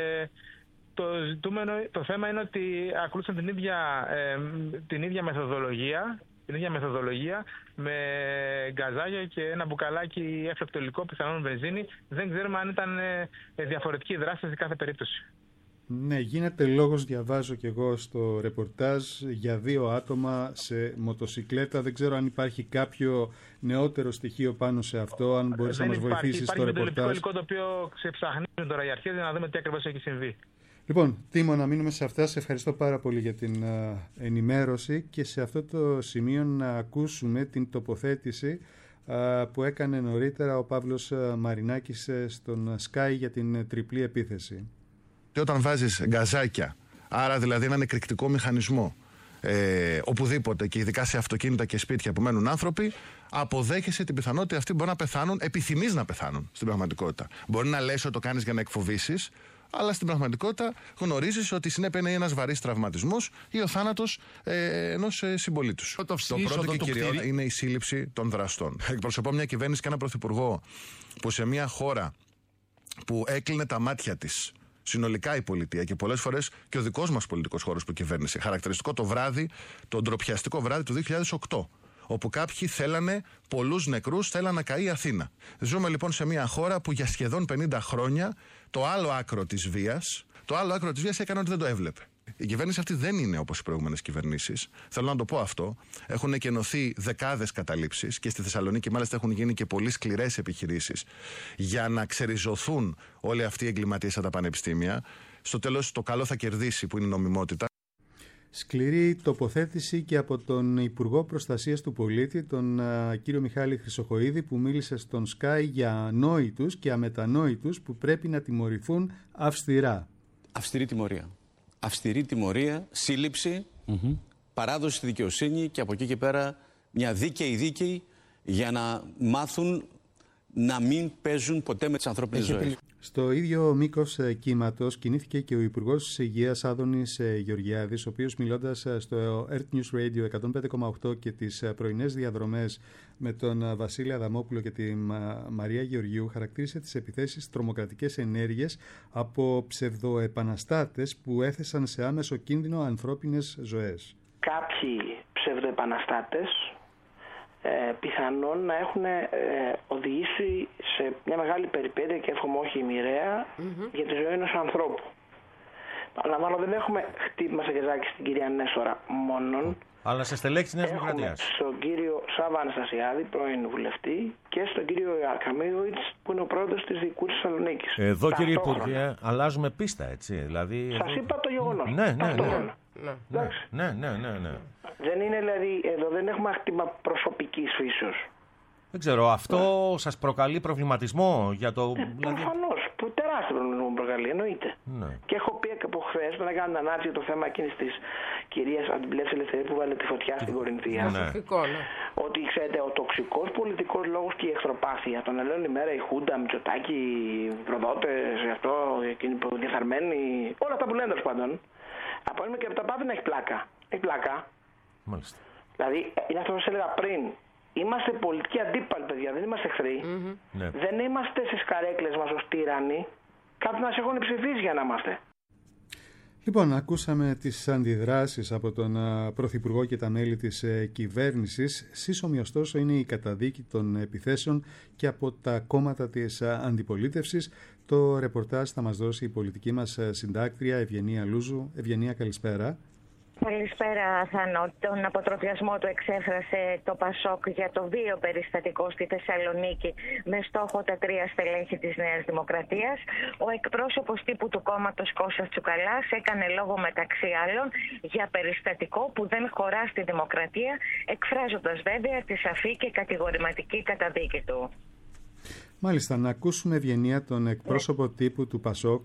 το ζητούμενο, το θέμα είναι ότι ακολούθησαν την ίδια, ε, την ίδια μεθοδολογία, την ίδια μεθοδολογία με γκαζάγια και ένα μπουκαλάκι έφλεκτο υλικό, πιθανόν βενζίνη. Δεν ξέρουμε αν ήταν ε, διαφορετική δράση σε κάθε περίπτωση. Ναι, γίνεται λόγος, διαβάζω και εγώ στο ρεπορτάζ, για δύο άτομα σε μοτοσικλέτα. Δεν ξέρω αν υπάρχει κάποιο νεότερο στοιχείο πάνω σε αυτό, αν μπορείς να μας βοηθήσεις στο ρεπορτάζ. Υπάρχει το υλικό το οποίο ξεψαχνίζουν τώρα οι αρχές για να δούμε τι ακριβώς έχει συμβεί. Λοιπόν, Τίμο, να μείνουμε σε αυτά. Σε ευχαριστώ πάρα πολύ για την uh, ενημέρωση, και σε αυτό το σημείο να ακούσουμε την τοποθέτηση uh, που έκανε νωρίτερα ο Παύλος uh, Μαρινάκης uh, στον Sky για την uh, τριπλή επίθεση. Και όταν βάζεις γκαζάκια, άρα δηλαδή έναν εκρηκτικό μηχανισμό, ε, οπουδήποτε, και ειδικά σε αυτοκίνητα και σπίτια που μένουν άνθρωποι, αποδέχεσαι την πιθανότητα αυτοί μπορεί να πεθάνουν, επιθυμείς να πεθάνουν στην πραγματικότητα. Μπορεί να λες ότι το κάνεις για να εκφοβήσεις, αλλά στην πραγματικότητα γνωρίζεις ότι συνέπεια είναι ένας βαρύς τραυματισμός ή ο θάνατος ε, ενός ε, συμπολίτου σου. Το, το πρώτο και κυριότερο είναι η σύλληψη των δραστών. Εκπροσωπώ μια κυβέρνηση και έναν πρωθυπουργό που σε μια χώρα που έκλεινε τα μάτια της, συνολικά η πολιτεία και πολλές φορές και ο δικός μας πολιτικός χώρος που κυβέρνησε. Χαρακτηριστικό το βράδυ, το ντροπιαστικό βράδυ του δύο χιλιάδες οκτώ. Όπου κάποιοι θέλανε πολλούς νεκρούς, θέλανε να καεί η Αθήνα. Ζούμε λοιπόν σε μια χώρα που για σχεδόν πενήντα χρόνια το άλλο άκρο της βίας, το άλλο άκρο της βίας έκανε ότι δεν το έβλεπε. Η κυβέρνηση αυτή δεν είναι όπως οι προηγούμενες κυβερνήσεις. Θέλω να το πω αυτό. Έχουν εκενωθεί δεκάδες καταλήψεις και στη Θεσσαλονίκη μάλιστα έχουν γίνει και πολύ σκληρές επιχειρήσεις για να ξεριζωθούν όλοι αυτοί οι εγκληματίες από τα πανεπιστήμια. Στο τέλος το καλό θα κερδίσει, που είναι η νομιμότητα. Σκληρή τοποθέτηση και από τον Υπουργό Προστασίας του Πολίτη, τον α, κύριο Μιχάλη Χρυσοχοΐδη, που μίλησε στον Sky για ανόητους και αμετανόητους που πρέπει να τιμωρηθούν αυστηρά. Αυστηρή τιμωρία. Αυστηρή τιμωρία, σύλληψη, mm-hmm. παράδοση στη δικαιοσύνη και από εκεί και πέρα μια δίκαιη δίκαιη για να μάθουν να μην παίζουν ποτέ με τις ανθρώπινες ζωές. Στο ίδιο μήκος κύματος κινήθηκε και ο Υπουργός Υγείας Άδωνης Γεωργιάδης, ο οποίος μιλώντας στο Earth News Radio εκατόν πέντε κόμμα οκτώ και τις πρωινές διαδρομές με τον Βασίλη Αδαμόπουλο και τη Μαρία Γεωργίου, χαρακτήρισε τις επιθέσεις τρομοκρατικές ενέργειες από ψευδοεπαναστάτες που έθεσαν σε άμεσο κίνδυνο ανθρώπινες ζωές. Κάποιοι ψευδοεπαναστάτες Ε, πιθανόν να έχουν ε, οδηγήσει σε μια μεγάλη περιπέτεια και εύχομαι όχι μοιραία mm-hmm. για τη ζωή ενός ανθρώπου. Παραλαμβάνω, δεν έχουμε χτύπημα σε γεζάκι στην κυρία Νέστορα μόνον. Αλλά σε στελέχη της Νέας Δημοκρατίας. Στον κύριο Σάβα Αναστασιάδη, πρώην βουλευτή, και στον κύριο Καμίλοβιτς, που είναι ο πρόεδρος της Δικού της Θεσσαλονίκης. Εδώ, κύριε Υπουργέ, αλλάζουμε πίστα, έτσι. Δηλαδή, σας εδώ... είπα το γεγονός. Ναι, ναι, ναι. Ναι, ναι, ναι, ναι, ναι. Δεν είναι δηλαδή, εδώ δεν έχουμε χτύπημα προσωπικής φύσεως. Δεν ξέρω, αυτό ναι. σας προκαλεί προβληματισμό για το... Ε, δηλαδή... Προφανώς, που τεράστιο προβληματισμό προκαλεί, εννοείται. Ναι. Και έχω πει και από χθες, όταν έκανα την ανάρτηση το θέμα εκείνης της κυρίας Αντιπλεύσης Ελευθερίου που βάλε τη φωτιά στην Κορινθία. Ναι. Ναι. Ότι ξέρετε, ο τοξικός πολιτικός λόγος και η εχθροπάθεια, τον ελέγχουν ημέρα η Χούντα, Μητσοτάκη, οι προδότες, αυτό, οι διεφθαρμένοι, όλα αυτά που λένε τέλος πάντων. Από και από τα πάντα να έχει πλάκα. Έχει πλάκα. Μάλιστα. Δηλαδή, είναι αυτό που σας έλεγα πριν. Είμαστε πολιτικοί αντίπαλοι, παιδιά, δεν είμαστε εχθροί. Mm-hmm. Ναι. Δεν είμαστε στις καρέκλες μας ως τύρανοι. Κάποιοι μας έχουν ψηφίσει για να είμαστε. Λοιπόν, ακούσαμε τις αντιδράσεις από τον Πρωθυπουργό και τα μέλη της κυβέρνησης. Σύσσωμη ωστόσο είναι η καταδίκη των επιθέσεων και από τα κόμματα της αντιπολίτευσης. Το ρεπορτάζ θα μας δώσει η πολιτική μας συντάκτρια Ευγενία Λούζου. Ευγενία, καλησπέρα. Καλησπέρα, Θάνο. Τον αποτροπιασμό του εξέφρασε το Πασόκ για το βίο περιστατικό στη Θεσσαλονίκη με στόχο τα τρία στελέχη της Νέας Δημοκρατίας. Ο εκπρόσωπος τύπου του κόμματος Κώστας Τσουκαλάς έκανε λόγο μεταξύ άλλων για περιστατικό που δεν χωρά στη δημοκρατία, εκφράζοντας βέβαια τη σαφή και κατηγορηματική καταδίκη του. Μάλιστα, να ακούσουμε, Ευγενία, τον εκπρόσωπο τύπου του Πασόκ,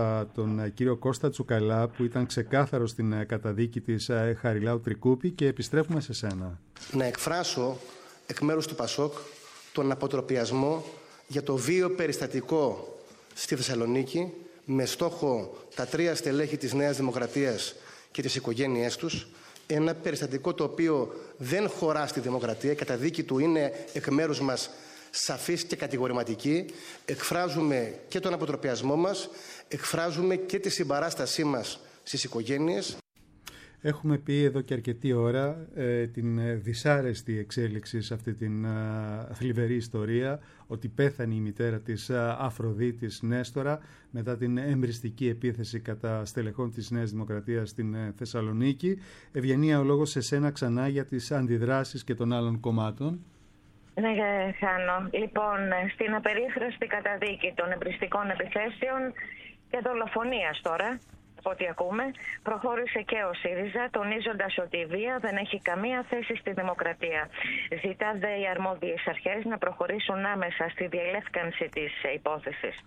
τον κύριο Κώστα Τσουκαλά, που ήταν ξεκάθαρο στην καταδίκη της Χαριλάου Τρικούπη, και επιστρέφουμε σε σένα. Να εκφράσω εκ μέρους του Πασόκ τον αποτροπιασμό για το βίο περιστατικό στη Θεσσαλονίκη με στόχο τα τρία στελέχη της Νέας Δημοκρατίας και τις οικογένειές τους. Ένα περιστατικό το οποίο δεν χωρά στη δημοκρατία. Η καταδίκη του είναι εκ μέρους μας σαφής και κατηγορηματική. Εκφράζουμε και τον αποτροπιασμό μας, εκφράζουμε και τη συμπαράστασή μας στις οικογένειες. Έχουμε πει εδώ και αρκετή ώρα ε, την δυσάρεστη εξέλιξη σε αυτή την α, θλιβερή ιστορία, ότι πέθανε η μητέρα της α, Αφροδίτης Νέστορα μετά την εμπριστική επίθεση κατά στελεχών της Νέας Δημοκρατίας στην ε, Θεσσαλονίκη. Ευγενία, ο λόγος σε σένα ξανά για τις αντιδράσεις και των άλλων κομμάτων. Ναι, Χάνο. Λοιπόν, στην απερίφραστη καταδίκη των εμπριστικών επιθέσεων και δολοφονίας τώρα, από ό,τι ακούμε, προχώρησε και ο ΣΥΡΙΖΑ, τονίζοντας ότι η βία δεν έχει καμία θέση στη δημοκρατία. Ζητά δε οι αρμόδιες αρχές να προχωρήσουν άμεσα στη διελεύκανση της υπόθεσης.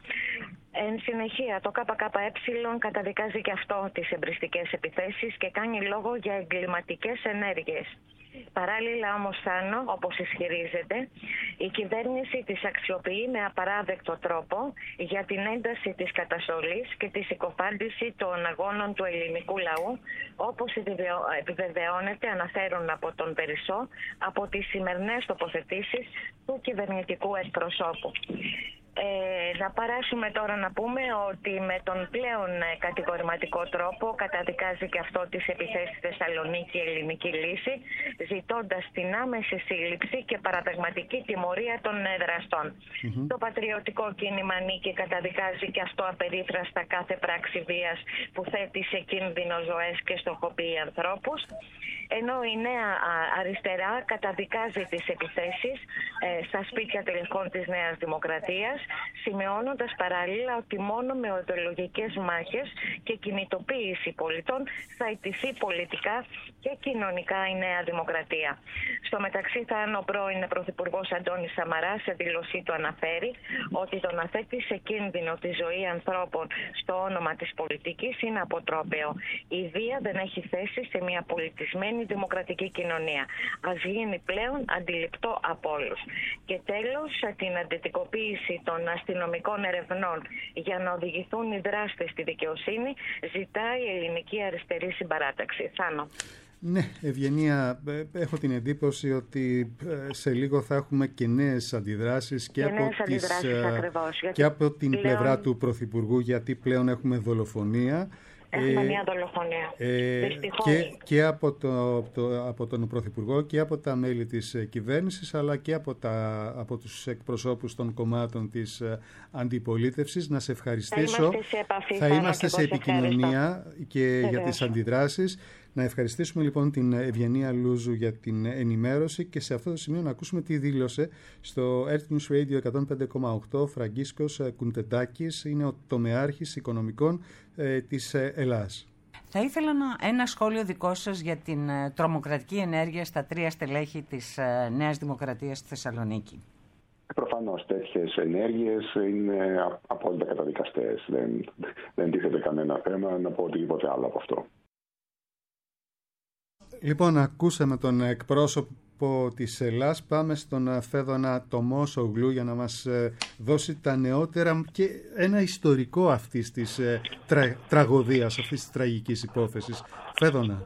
Εν συνεχεία, το ΚΚΕ καταδικάζει και αυτό τις εμπριστικές επιθέσεις και κάνει λόγο για εγκληματικές ενέργειες. Παράλληλα όμως, Θάνο, όπως ισχυρίζεται, η κυβέρνηση τις αξιοποιεί με απαράδεκτο τρόπο για την ένταση της καταστολής και τη συκοφάντηση των αγώνων του ελληνικού λαού, όπως επιβεβαιώνεται, αναφέρουν από τον Περισσό, από τις σημερινές τοποθετήσεις του κυβερνητικού εκπροσώπου. Ε, να παράσουμε τώρα να πούμε ότι με τον πλέον κατηγορηματικό τρόπο καταδικάζει και αυτό τις επιθέσεις στη Θεσσαλονίκη η Ελληνική Λύση, ζητώντας την άμεση σύλληψη και παραπραγματική τιμωρία των δραστών. Mm-hmm. Το πατριωτικό κίνημα Νίκη καταδικάζει και αυτό απερίφραστα κάθε πράξη βίας που θέτει σε κίνδυνο ζωές και στοχοποιεί ανθρώπους, ενώ η Νέα Αριστερά καταδικάζει τις επιθέσεις ε, στα σπίτια τελικών της Νέας Δημοκρατίας σημειώνοντας παράλληλα ότι μόνο με οδεολογικές μάχες και κινητοποίηση πολιτών θα ιτηθεί πολιτικά και κοινωνικά η Νέα Δημοκρατία. Στο μεταξύ, θα ο πρώην Πρωθυπουργός Αντώνης Σαμαράς σε δήλωσή του αναφέρει ότι το να θέτει σε κίνδυνο τη ζωή ανθρώπων στο όνομα της πολιτικής είναι αποτρόπαιο. Η βία δεν έχει θέση σε μια πολιτισμένη δημοκρατική κοινωνία. Ας γίνει πλέον αντιληπτό από όλους. Και τέλος, την εντατικοποίηση των αστυνομικών ερευνών για να οδηγηθούν οι δράστες στη δικαιοσύνη ζητάει η ελληνική αριστερή συμπαράταξη. Θάνο. Ναι, Ευγενία, έχω την εντύπωση ότι σε λίγο θα έχουμε και νέες αντιδράσεις και, και, από, νέες τις, αντιδράσεις, ακριβώς, και από την πλέον... πλευρά του Πρωθυπουργού, γιατί πλέον έχουμε δολοφονία. Έχουμε ε, μια δολοφονία. Ε, και, και από, το, το, από τον Πρωθυπουργό και από τα μέλη της κυβέρνησης, αλλά και από, τα, από τους εκπροσώπους των κομμάτων της αντιπολίτευσης. Να σε ευχαριστήσω. Θα είμαστε σε, επαφή, θα είμαστε σε επικοινωνία και Βεβαίως. για τις αντιδράσεις. Να ευχαριστήσουμε λοιπόν την Ευγενία Λούζου για την ενημέρωση και σε αυτό το σημείο να ακούσουμε τι δήλωσε στο Earth News Radio εκατόν πέντε κόμμα οκτώ Φραγκίσκος Κουντεντάκης, είναι ο τομεάρχης οικονομικών ε, της Ελλάς. Θα ήθελα να, ένα σχόλιο δικό σας για την ε, τρομοκρατική ενέργεια στα τρία στελέχη της ε, Νέας Δημοκρατίας στη Θεσσαλονίκη. Προφανώς τέτοιες ενέργειες είναι απόλυτα καταδικαστές. Δεν, δεν τίθεται κανένα θέμα να πω οτιδήποτε άλλο από αυτό. Λοιπόν, ακούσαμε τον εκπρόσωπο της Ελλάς. Πάμε στον Φέδωνα Τομόσογλου για να μας δώσει τα νεότερα και ένα ιστορικό αυτής της τρα, τραγωδίας, αυτής της τραγικής υπόθεσης. Φέδωνα.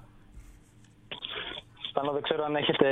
Πάνω δεν ξέρω αν, έχετε,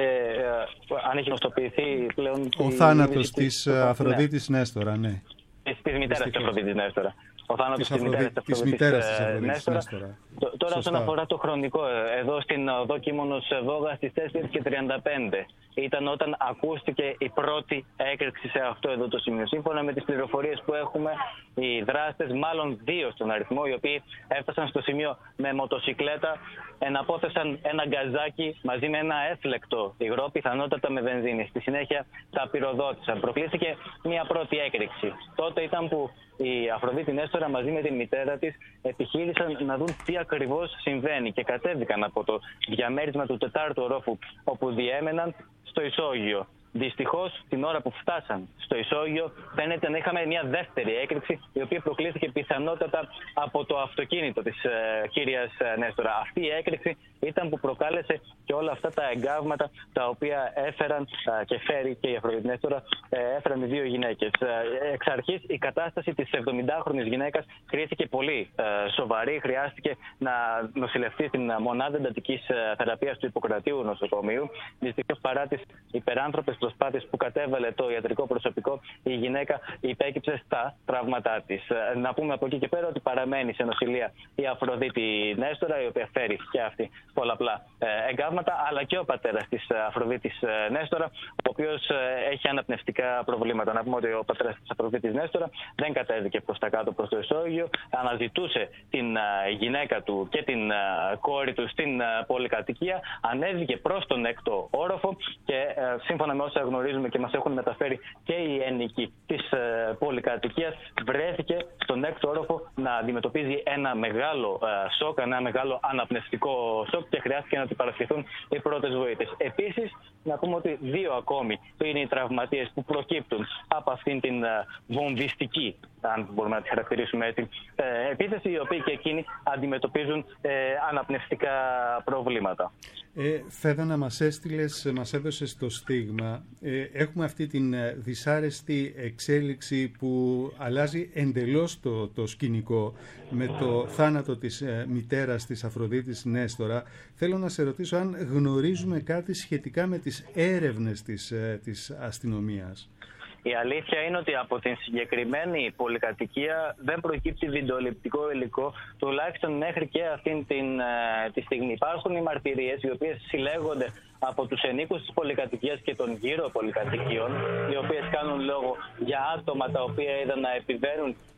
αν έχει γνωστοποιηθεί πλέον... Ο θάνατος της Αφροδίτης ναι. Νέστορα, ναι. Της μητέρας της Αφροδίτης Νέστορα. Ο θάνατος της μητέρας της Αφροδίτης Νέστορα. Τώρα όσον αφορά το χρονικό, εδώ στην οδό Κίμωνος Βόγα στις τέσσερις και τριάντα πέντε ήταν όταν ακούστηκε η πρώτη έκρηξη σε αυτό εδώ το σημείο. Σύμφωνα με τις πληροφορίες που έχουμε, οι δράστες, μάλλον δύο στον αριθμό, οι οποίοι έφτασαν στο σημείο με μοτοσικλέτα, εναπόθεσαν ένα γκαζάκι μαζί με ένα έφλεκτο υγρό, πιθανότατα με βενζίνη. Στη συνέχεια τα πυροδότησαν. Προκλήθηκε μια πρώτη έκρηξη. Τότε ήταν που η Αφροδίτη Νέστορα μαζί με την μητέρα της επιχείρησαν να δουν τι ακριβώς συμβαίνει και κατέβηκαν από το διαμέρισμα του τετάρτου ορόφου όπου διέμεναν στο ισόγειο. Δυστυχώς, την ώρα που φτάσαν στο ισόγειο, φαίνεται να είχαμε μια δεύτερη έκρηξη, η οποία προκλήθηκε πιθανότατα από το αυτοκίνητο της ε, κυρίας Νέστορα. Αυτή η έκρηξη ήταν που προκάλεσε και όλα αυτά τα εγκάβματα τα οποία έφεραν ε, και φέρει και η Αφροδίτη Νέστορα, ε, έφεραν οι δύο γυναίκες. Ε, εξ αρχής, η κατάσταση της εβδομηντάχρονης γυναίκας κρίθηκε πολύ ε, σοβαρή. Χρειάστηκε να νοσηλευτεί στην μονάδα εντατικής ε, θεραπείας του Ιπποκρατίου νοσοκομείου. Δυστυχώς, παρά τις υπεράνθρωπες προσπάθειες που κατέβαλε το ιατρικό προσωπικό, η γυναίκα υπέκυψε στα τραύματά της. Να πούμε από εκεί και πέρα ότι παραμένει σε νοσηλεία η Αφροδίτη Νέστορα, η οποία φέρει και αυτή πολλαπλά εγκάβματα, αλλά και ο πατέρας της Αφροδίτης Νέστορα, ο οποίος έχει αναπνευστικά προβλήματα. Να πούμε ότι ο πατέρας της Αφροδίτης Νέστορα δεν κατέβηκε προς τα κάτω προς το ισόγειο, αναζητούσε την γυναίκα του και την κόρη του στην πολυκατοικία, ανέβηκε προς τον έκτο όροφο και σύμφωνα με όσα γνωρίζουμε και μας έχουν μεταφέρει και οι ένοικοι της ε, πολυκατοικίας, βρέθηκε στον έκτο όροφο να αντιμετωπίζει ένα μεγάλο ε, σοκ, ένα μεγάλο αναπνευστικό σοκ και χρειάστηκε να του παρασχεθούν οι πρώτες βοήθειες. Επίσης, να πούμε ότι δύο ακόμη είναι οι τραυματίες που προκύπτουν από αυτήν την ε, βομβιστική, αν μπορούμε να τη χαρακτηρίσουμε έτσι, ε, επίθεση, οι οποίοι και εκείνοι αντιμετωπίζουν ε, αναπνευστικά προβλήματα. Ε, Φέδωνα, μας έστειλες, μας έδωσες το στίγμα. Ε, έχουμε αυτή την δυσάρεστη εξέλιξη που αλλάζει εντελώς το, το σκηνικό με το θάνατο της ε, μητέρας της Αφροδίτης Νέστορα. Θέλω να σε ρωτήσω αν γνωρίζουμε κάτι σχετικά με τις έρευνες της, ε, της αστυνομίας. Η αλήθεια είναι ότι από την συγκεκριμένη πολυκατοικία δεν προκύπτει βιντεοληπτικό υλικό, τουλάχιστον μέχρι και αυτή την, ε, τη στιγμή. Υπάρχουν οι μαρτυρίες, οι οποίες συλλέγονται από τους ενίκους της πολυκατοικίας και των γύρω πολυκατοικιών, οι οποίες κάνουν λόγο για άτομα τα οποία είδαν να επιβαίνουν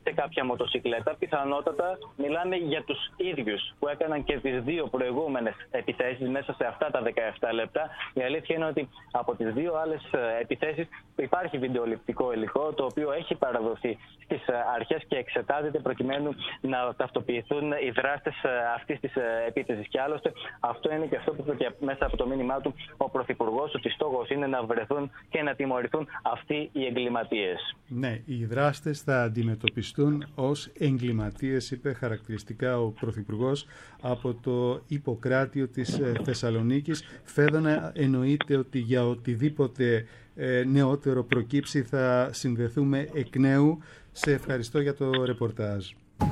σε κάποια μοτοσυκλέτα. Πιθανότατα μιλάμε για τους ίδιους που έκαναν και τις δύο προηγούμενες επιθέσεις μέσα σε αυτά τα δεκαεπτά λεπτά. Η αλήθεια είναι ότι από τις δύο άλλες επιθέσεις υπάρχει βιντεοληπτικό υλικό, το οποίο έχει παραδοθεί στις αρχές και εξετάζεται προκειμένου να ταυτοποιηθούν οι δράστες αυτής της επίθεσης. Και άλλωστε αυτό είναι και αυτό που είπε και μέσα από το μήνυμά του ο Πρωθυπουργός, ότι στόχος είναι να βρεθούν και να τιμωρηθούν αυτοί οι εγκληματίες. Ναι, οι δράστες θα αντιμετωπιστούν ως εγκληματίες, είπε χαρακτηριστικά ο Πρωθυπουργός από το Ιπποκράτιο της Θεσσαλονίκης. Φέδωνα, εννοείται ότι για οτιδήποτε ε, νεότερο προκύψει θα συνδεθούμε εκ νέου. Σε ευχαριστώ για το ρεπορτάζ.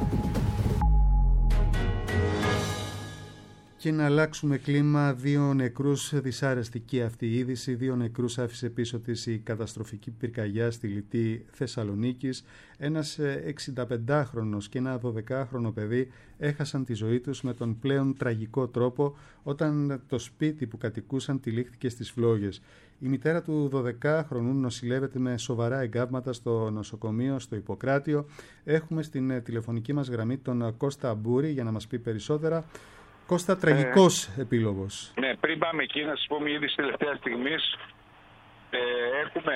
Και να αλλάξουμε κλίμα, δύο νεκρούς, δυσάρεστη αυτή η είδηση, δύο νεκρούς άφησε πίσω της η καταστροφική πυρκαγιά στη Λυτή Θεσσαλονίκης. Ένας εξηνταπεντάχρονος και ένα δωδεκάχρονο παιδί έχασαν τη ζωή τους με τον πλέον τραγικό τρόπο όταν το σπίτι που κατοικούσαν τυλίχθηκε στις φλόγες. Η μητέρα του δωδεκάχρονου νοσηλεύεται με σοβαρά εγκάβματα στο νοσοκομείο στο Ιπποκράτιο. Έχουμε στην τηλεφωνική μας γραμμή τον Κώστα Μπούρη για να μας πει περισσότερα. Κώστα, τραγικός ε, επίλογος. Ναι, πριν πάμε εκεί να σας πω μια είδηση τελευταία στιγμής. Ε, έχουμε,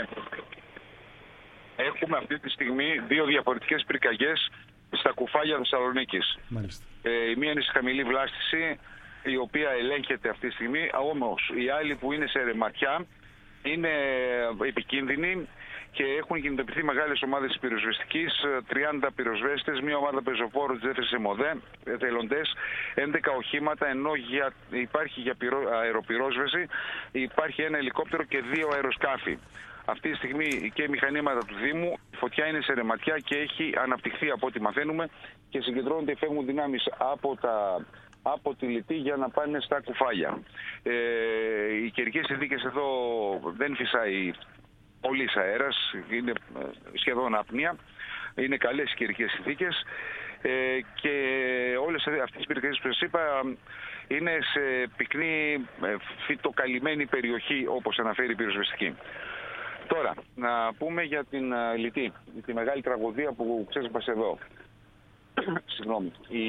έχουμε αυτή τη στιγμή δύο διαφορετικές πυρκαγιές στα κουφάλια Θεσσαλονίκης. Μάλιστα. Ε, η μία είναι σε χαμηλή βλάστηση, η οποία ελέγχεται αυτή τη στιγμή, όμως η άλλη που είναι σε ρεματιά είναι επικίνδυνη και έχουν κινητοποιηθεί μεγάλες ομάδες πυροσβεστικής, τριάντα πυροσβέστες, μια ομάδα πεζοφόρου της Έφεσης ΕΜΟΔΕ, εθελοντές, έντεκα οχήματα, ενώ για, υπάρχει για πυρο, αεροπυρόσβεση, υπάρχει ένα ελικόπτερο και δύο αεροσκάφη. Αυτή τη στιγμή και μηχανήματα του Δήμου, η φωτιά είναι σε ρεματιά και έχει αναπτυχθεί από ό,τι μαθαίνουμε και συγκεντρώνονται και φεύγουν δυνάμεις από τα... από τη Λυτή για να πάνε στα κουφάλια. Ε, οι καιρικές συνθήκες εδώ δεν φυσάει πολύς αέρας, είναι σχεδόν απνία, είναι καλές οι καιρικές συνθήκες ε, και όλες αυτές οι πυρκαγιές που σας είπα είναι σε πυκνή φυτοκαλυμμένη περιοχή, όπως αναφέρει η πυροσβεστική. Τώρα, να πούμε για την Λυτή, τη μεγάλη τραγωδία που ξέσπασε εδώ. Συγγνώμη. Η...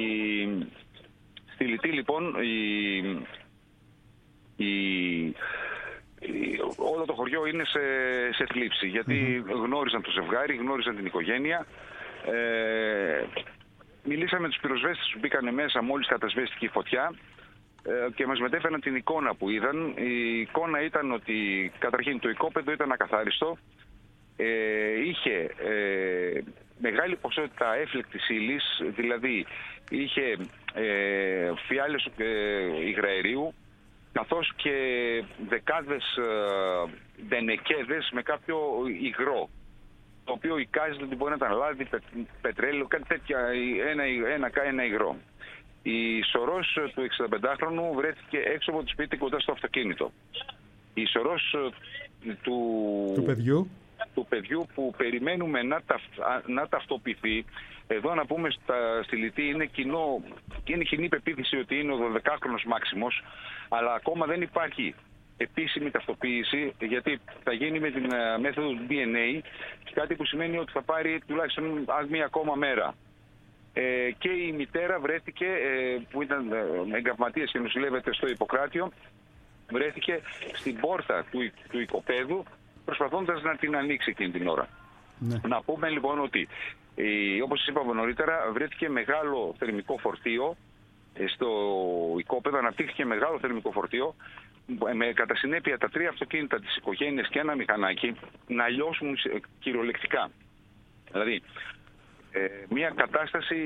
Στη Λυτή λοιπόν η... Η... Η... όλο το χωριό είναι σε, σε θλίψη, γιατί mm-hmm. γνώριζαν το ζευγάρι, γνώριζαν την οικογένεια. Ε... Μιλήσαμε με τους πυροσβέστες που μπήκανε μέσα μόλις κατασβέστηκε η φωτιά ε, και μας μετέφεραν την εικόνα που είδαν. Η εικόνα ήταν ότι καταρχήν το οικόπεδο ήταν ακαθάριστο, ε, είχε ε, μεγάλη ποσότητα έφλεκτης ύλης, δηλαδή είχε ε, φιάλες ε, υγραερίου, καθώς και δεκάδες ε, δενεκέδες με κάποιο υγρό, το οποίο εικάζεται ότι μπορεί να ήταν λάδι, πε, πετρέλαιο, κάτι τέτοια, ένα, ένα, ένα υγρό. Η σωρός του εξηνταπεντάχρονου βρέθηκε έξω από το σπίτι κοντά στο αυτοκίνητο. Η σωρός του, του παιδιού. του παιδιού που περιμένουμε να, ταυτ, να ταυτοποιηθεί. Εδώ να πούμε στα, στη Λυτή είναι, κοινό, είναι κοινή πεποίθηση ότι είναι ο δωδεκάχρονος Μάξιμος, αλλά ακόμα δεν υπάρχει επίσημη ταυτοποίηση, γιατί θα γίνει με την uh, μέθοδο του ντι εν έι, κάτι που σημαίνει ότι θα πάρει τουλάχιστον μία ακόμα μέρα. Ε, και η μητέρα βρέθηκε, ε, που ήταν ε, εγκαυματίας και νοσηλεύεται στο Ιπποκράτιο, βρέθηκε στην πόρτα του, του οικοπαίδου, προσπαθώντας να την ανοίξει εκείνη την ώρα. Ναι. Να πούμε λοιπόν ότι, ε, όπως σας είπαμε νωρίτερα, βρέθηκε μεγάλο θερμικό φορτίο ε, στο οικόπεδο, αναπτύχθηκε μεγάλο θερμικό φορτίο, με κατά συνέπεια τα τρία αυτοκίνητα της οικογένειας και ένα μηχανάκι να λιώσουν κυριολεκτικά. Δηλαδή, ε, μια κατάσταση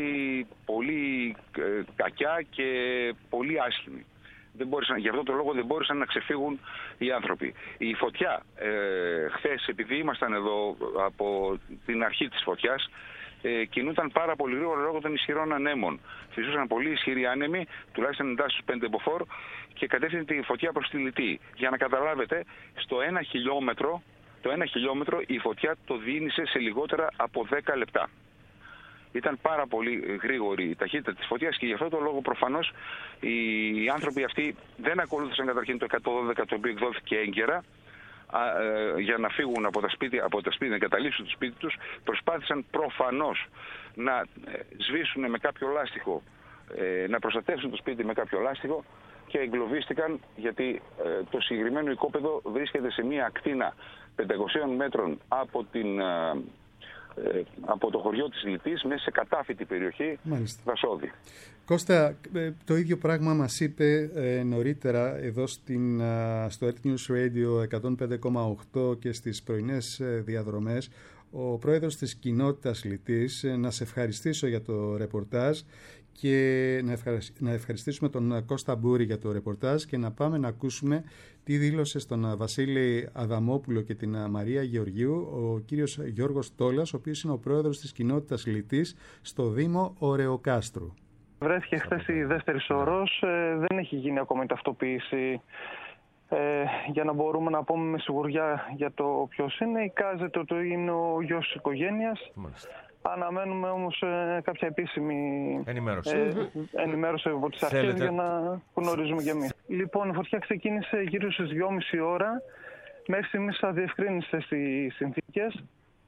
πολύ ε, κακιά και πολύ άσχημη. Δεν μπόρεσαν, γι' αυτό το λόγο δεν μπόρεσαν να ξεφύγουν οι άνθρωποι. Η φωτιά, ε, χθες, επειδή ήμασταν εδώ από την αρχή της φωτιάς, ε, κινούταν πάρα πολύ γρήγορα λόγω των ισχυρών ανέμων. Φυσούσαν πολύ ισχυροί άνεμοι, τουλάχιστον ενενήντα στους πέντε μποφόρ, και κατεύθυνε τη φωτιά προς τη Λυτή. Για να καταλάβετε, στο ένα χιλιόμετρο, το ένα χιλιόμετρο η φωτιά το διήνυσε σε λιγότερα από δέκα λεπτά. Ήταν πάρα πολύ γρήγορη η ταχύτητα της φωτιάς και γι' αυτό το λόγο προφανώς οι άνθρωποι αυτοί δεν ακολούθησαν καταρχήν το εκατόν δώδεκα, το οποίο εκδόθηκε έγκαιρα, για να φύγουν από τα σπίτια, από τα σπίτια, να εγκαταλείψουν το σπίτι τους, προσπάθησαν προφανώς να σβήσουν με κάποιο λάστιχο, να προστατεύσουν το σπίτι με κάποιο λάστιχο και εγκλωβίστηκαν, γιατί το συγκεκριμένο οικόπεδο βρίσκεται σε μια ακτίνα πεντακοσίων μέτρων από την... από το χωριό της Λιτής, μέσα σε κατάφυτη περιοχή Βασόδη. Κώστα, το ίδιο πράγμα μας είπε ε, νωρίτερα εδώ στην, στο Earth News Radio εκατόν πέντε κόμμα οκτώ και στις πρωινές διαδρομές ο πρόεδρος της κοινότητας Λιτής. Να σε ευχαριστήσω για το ρεπορτάζ και να ευχαριστήσουμε τον Κώστα Μπούρη για το ρεπορτάζ και να πάμε να ακούσουμε τι δήλωσε στον Βασίλη Αδαμόπουλο και την Μαρία Γεωργίου ο κύριος Γιώργος Τόλας, ο οποίος είναι ο πρόεδρος της κοινότητας Λιτής στο Δήμο Ωρεοκάστρου. Βρέθηκε χθες η δεύτερη ώρος, ε, δεν έχει γίνει ακόμα η ταυτοποίηση ε, για να μπορούμε να πούμε με σιγουριά για το ποιος είναι. Εικάζεται ότι είναι ο γιος της οικογένειας. Μάλιστα. Αναμένουμε όμως ε, κάποια επίσημη ενημέρωση, ε, ενημέρωση από τις αρχές. Θέλετε... για να γνωρίζουμε κι εμείς. Λοιπόν, η φωτιά ξεκίνησε γύρω στις δυόμιση ώρα. Μέχρι στιγμής αδιευκρίνησε στις συνθήκες.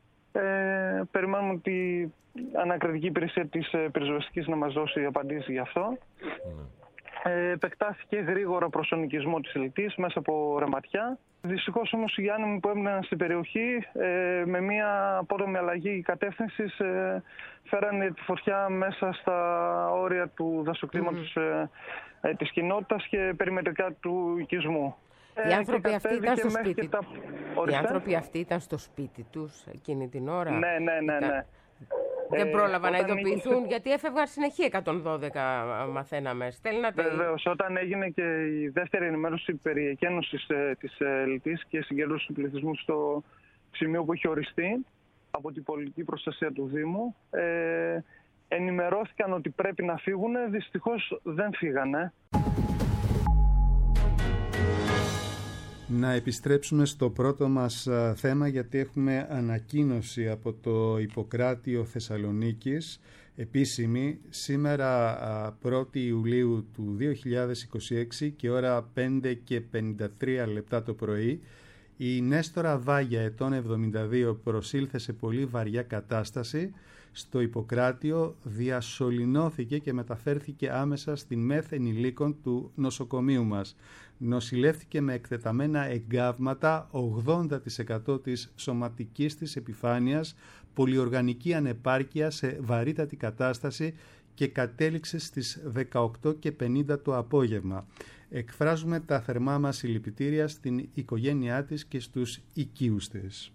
Ε, περιμένουμε τη ανακριτική υπηρεσία της πυροσβεστικής να μας δώσει απαντήσεις γι' αυτό. Mm. Ε, επεκτάθηκε γρήγορα προς τον οικισμό της Λιτής μέσα από ρεματιά. Δυστυχώς όμως οι άνεμοι που έμειναν στην περιοχή ε, με μια απότομη αλλαγή κατεύθυνσης ε, φέρανε τη φωτιά μέσα στα όρια του δασοκλίματος mm-hmm. ε, ε, της κοινότητας και περιμετρικά του οικισμού. Οι άνθρωποι, ε, αυτοί ήταν στο σπίτι. Τα... Οι άνθρωποι αυτοί ήταν στο σπίτι τους εκείνη την ώρα. Ναι, ναι, ναι, ναι. Δεν πρόλαβαν ε, να ειδοποιηθούν, έγινε... γιατί έφευγαν συνεχεία εκατόν δώδεκα, μαθαίναμε. Στέλνατε... Βεβαίως, όταν έγινε και η δεύτερη ενημέρωση περί εκένωσης ε, της ε, Λιτής και συγκέντρωσης του πληθυσμού στο σημείο που είχε οριστεί από την πολιτική προστασία του Δήμου, ε, ενημερώθηκαν ότι πρέπει να φύγουν, δυστυχώς δεν φύγανε. Να επιστρέψουμε στο πρώτο μας θέμα, γιατί έχουμε ανακοίνωση από το Ιπποκράτιο Θεσσαλονίκης επίσημη σήμερα πρώτη Ιουλίου του δύο χιλιάδες είκοσι έξι και ώρα πέντε και πενήντα τρία λεπτά το πρωί. Η Νέστορα Βάγια ετών εβδομήντα δύο προσήλθε σε πολύ βαριά κατάσταση στο Ιπποκράτιο, διασωληνώθηκε και μεταφέρθηκε άμεσα στην ΜΕΘ ενηλίκων του νοσοκομείου μας. Νοσηλεύτηκε με εκτεταμένα εγκάβματα, ογδόντα τοις εκατό της σωματικής της επιφάνειας, πολυοργανική ανεπάρκεια σε βαρύτατη κατάσταση και κατέληξε στις δεκαοκτώ και πενήντα το απόγευμα. Εκφράζουμε τα θερμά μας συλληπιτήρια στην οικογένειά της και στους οικείους της.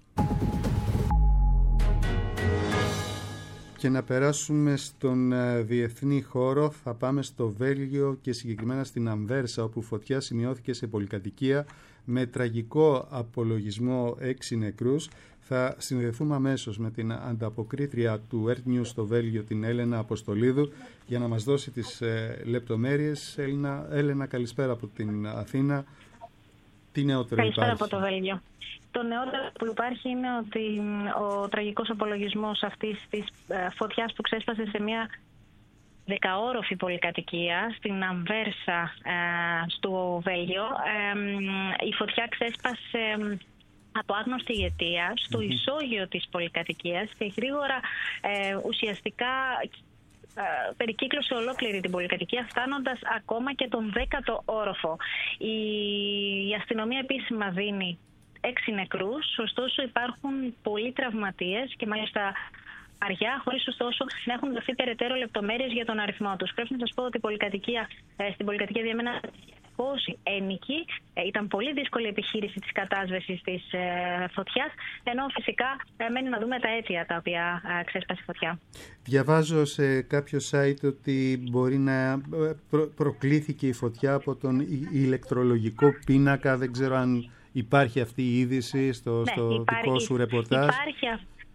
Και να περάσουμε στον διεθνή χώρο, θα πάμε στο Βέλγιο και συγκεκριμένα στην Αμβέρσα, όπου φωτιά σημειώθηκε σε πολυκατοικία με τραγικό απολογισμό έξι νεκρούς. Θα συνδεθούμε αμέσως με την ανταποκρίτρια του Earth News στο Βέλγιο, την Έλενα Αποστολίδου, για να μας δώσει τις ε, λεπτομέρειες. Έλενα, Έλενα, καλησπέρα από την Αθήνα. Τι νεότερο καλησπέρα υπάρχει? Από το Βέλγιο. Το νεότερο που υπάρχει είναι ότι ο τραγικός απολογισμός αυτής της φωτιάς που ξέσπασε σε μια δεκαόροφη πολυκατοικία στην Αμβέρσα στο Βέλγιο. Η φωτιά ξέσπασε από άγνωστη αιτία στο mm-hmm. ισόγειο της πολυκατοικίας και γρήγορα ουσιαστικά περικύκλωσε ολόκληρη την πολυκατοικία, φτάνοντας ακόμα και τον δέκατο όροφο. Η αστυνομία επίσημα δίνει έξι νεκρούς, ωστόσο υπάρχουν πολλοί τραυματίες και μάλιστα αριά, χωρίς ωστόσο να έχουν δοθεί περαιτέρω λεπτομέρειες για τον αριθμό τους. Πρέπει να σας πω ότι η πολυκατοικία, στην πολυκατοικία διαμέναν διακόσιοι ένοικοι. Ήταν πολύ δύσκολη η επιχείρηση της κατάσβεσης της φωτιάς, ενώ φυσικά μένει να δούμε τα αίτια τα οποία ξέσπασε η φωτιά. Διαβάζω σε κάποιο site ότι μπορεί να προ- προκλήθηκε η φωτιά από τον ηλεκτρολογικό πίνακα. Δεν ξέρω αν υπάρχει αυτή η είδηση στο, ναι, στο υπάρχει, δικό σου ρεπορτάζ. Υπάρχει,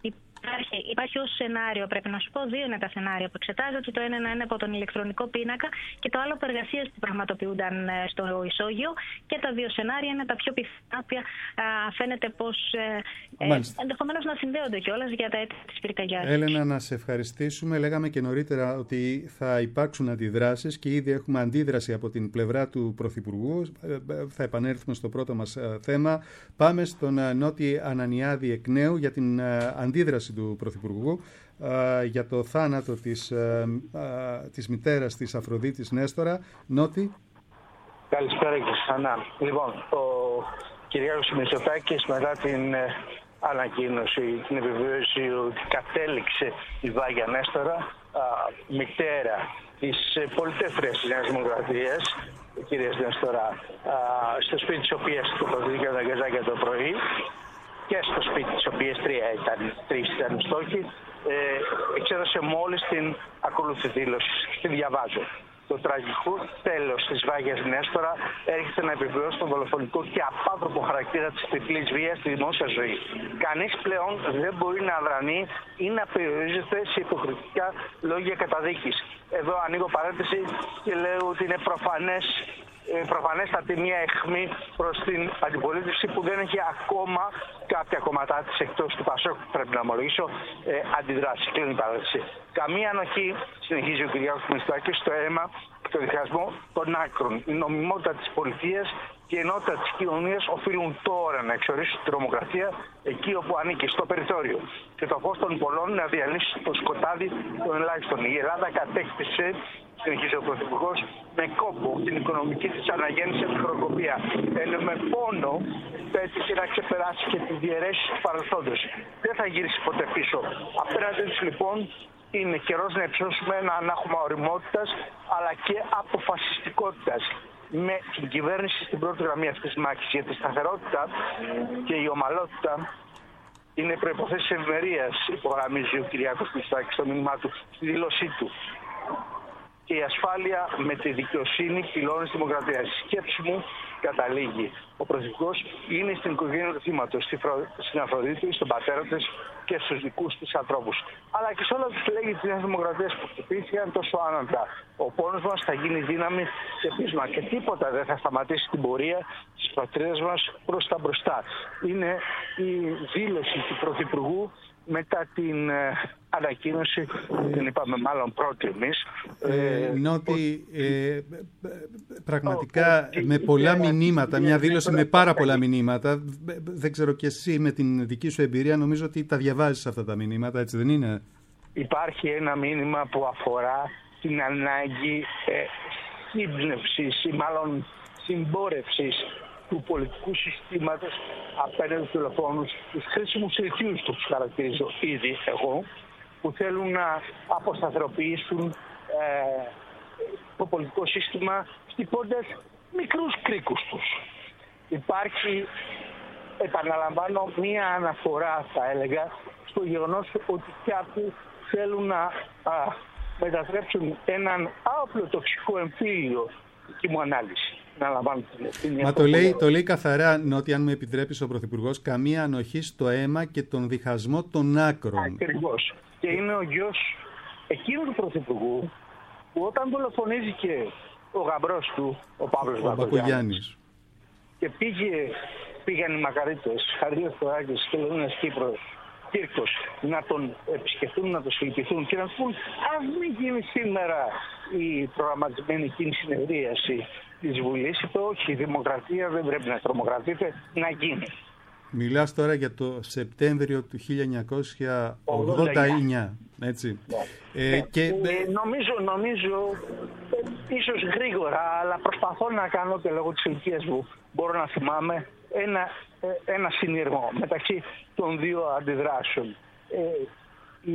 Υπάρχει, υπάρχει ως σενάριο, πρέπει να σου πω, δύο είναι τα σενάρια που εξετάζονται. Το ένα είναι από τον ηλεκτρονικό πίνακα και το άλλο από εργασίες που πραγματοποιούνταν στο ισόγειο. Και τα δύο σενάρια είναι τα πιο πιθανά, οποία φαίνεται πως ε, ενδεχομένως να συνδέονται κιόλας για τα έτη της πυρκαγιάς. Έλενα, να σε ευχαριστήσουμε. Λέγαμε και νωρίτερα ότι θα υπάρξουν αντιδράσεις και ήδη έχουμε αντίδραση από την πλευρά του Πρωθυπουργού. Θα επανέλθουμε στο πρώτο μας θέμα. Πάμε στον Νότι Ανανιάδη εκ νέου για την αντίδραση του Πρωθυπουργού για το θάνατο της, της μητέρας της Αφροδίτης Νέστορα. Νότι. Καλησπέρα και ξανά. Λοιπόν, ο Κυριάκος Μητσοτάκης μετά την ανακοίνωση, την επιβεβαίωση ότι κατέληξε η Βάγια Νέστορα, μητέρα της πολιτεύθερας της Νέας Δημοκρατίας, κυρίας Νέστορα, στο σπίτι της οποίας τοποθετήθηκαν τα γκαζάκια το πρωί και στο σπίτι της οποίας τρία ήταν, τρεις ήταν στόχοι, ε, εξέδωσε μόλις την ακολούθη δήλωση. Τη διαβάζω. Το τραγικό τέλος της Βάγιας Νέστορα έρχεται να επιβεβαιώσει τον δολοφονικό και απάνθρωπο χαρακτήρα της τριπλής βίας στη δημόσια ζωή. Κανείς πλέον δεν μπορεί να αδρανεί ή να περιορίζεται σε υποκριτικά λόγια καταδίκης. Εδώ ανοίγω παρένθεση και λέω ότι είναι προφανές, προφανέστατη μια αιχμή προς την αντιπολίτευση που δεν έχει ακόμα κάποια κομματά της εκτός του Πασόκ, πρέπει να ομολογήσω, ε, αντιδράσει. Κλείνει η παρένθεση. Καμία ανοχή, συνεχίζει ο κ. Μητσοτάκης, στο αίμα και το διχασμό των άκρων. Η νομιμότητα της πολιτείας και η ενότητα της κοινωνίας οφείλουν τώρα να εξορίσουν την τρομοκρατία εκεί όπου ανήκει, στο περιθώριο. Και το φως των πολλών να διαλύσει το σκοτάδι των ελάχιστων. Η Ελλάδα κατέκτησε, συνεχίζει ο Πρωθυπουργός, με κόπο την οικονομική της αναγέννηση από την χρεοκοπία. Ενώ με πόνο πέτυχε να ξεπεράσει και τις διαιρέσεις του παρελθόντος. Δεν θα γυρίσει ποτέ πίσω. Απέναντι τους λοιπόν είναι καιρός να υψώσουμε ένα ανάγχωμα ωριμότητας αλλά και αποφασιστικότητας. Με την κυβέρνηση στην πρώτη γραμμή αυτής της μάχης, για τη σταθερότητα και η ομαλότητα είναι προϋποθέσεις ευημερίας, υπογραμμίζει ο Κυριάκος Μητσοτάκης στο μήνυμά του, στη δήλωσή του. Και η ασφάλεια με τη δικαιοσύνη πυλώνει στη δημοκρατία. Η σκέψη μου καταλήγει. Ο Πρωθυπουργός είναι στην οικογένεια του θύματος, στην Αφροδίτη, στον πατέρα της και στους δικούς της ανθρώπους. Αλλά και σε όλα τους λέγει της Νέας Δημοκρατίας που χτυπήθηκαν τόσο άναντα. Ο πόνος μας θα γίνει δύναμη και πείσμα και τίποτα δεν θα σταματήσει την πορεία της πατρίδας μας προς τα μπροστά. Είναι η δήλωση του Πρωθυπουργού μετά την ε, ανακοίνωση, την είπαμε μάλλον πρώτη εμείς. Ε, ε, Νότι, ε, πραγματικά ο, με πολλά μηνύματα, μια δήλωση με πάρα πολλά μηνύματα, δεν ξέρω και εσύ με την δική σου εμπειρία, νομίζω ότι τα διαβάζεις αυτά τα μηνύματα, έτσι δεν είναι? Υπάρχει ένα μήνυμα που αφορά την ανάγκη ε, σύμπνευσης ή μάλλον συμπόρευσης του πολιτικού συστήματος απέναντι στους δολοφόνους, τους χρήσιμους αιτίους του, τους χαρακτηρίζω ήδη εγώ, που θέλουν να αποσταθεροποιήσουν ε, το πολιτικό σύστημα χτυπώντας μικρούς κρίκους τους. Υπάρχει, επαναλαμβάνω, μία αναφορά, θα έλεγα, στο γεγονός ότι κάποιοι θέλουν να α, μετατρέψουν έναν άοπλο τοξικό εμφύλιο, δική μου ανάλυση. Μα το λέει, το λέει καθαρά, Νότι, αν μου επιτρέπεις ο Πρωθυπουργός, καμία ανοχή στο αίμα και τον διχασμό των άκρων. Ακριβώς. Και είναι ο γιος εκείνου του Πρωθυπουργού που όταν δολοφονήθηκε ο γαμπρός του, ο Παύλος Μπακογιάννης, και πήγε, πήγαν οι Μακαρίτες, Χαρδίας Θωράκης και Λεωνίας Κύπρος, Κύρκος, να τον επισκεφτούν, να τον συλληπιθούν και να του πούν ας μην γίνει σήμερα η προγραμματισμένη εκείνη συνεδρίαση της Βουλής, είπε όχι, η δημοκρατία δεν πρέπει να τρομοκρατείται, να γίνει. Μιλάς τώρα για το Σεπτέμβριο του χίλια εννιακόσια ογδόντα εννιά, έτσι. Ε, ε, και... ε, νομίζω, νομίζω, ε, ίσως γρήγορα, αλλά προσπαθώ να κάνω και λόγω της ηλικίας μου, μπορώ να θυμάμαι, ένα, ε, ένα συνειρμό μεταξύ των δύο αντιδράσεων. Ε, η,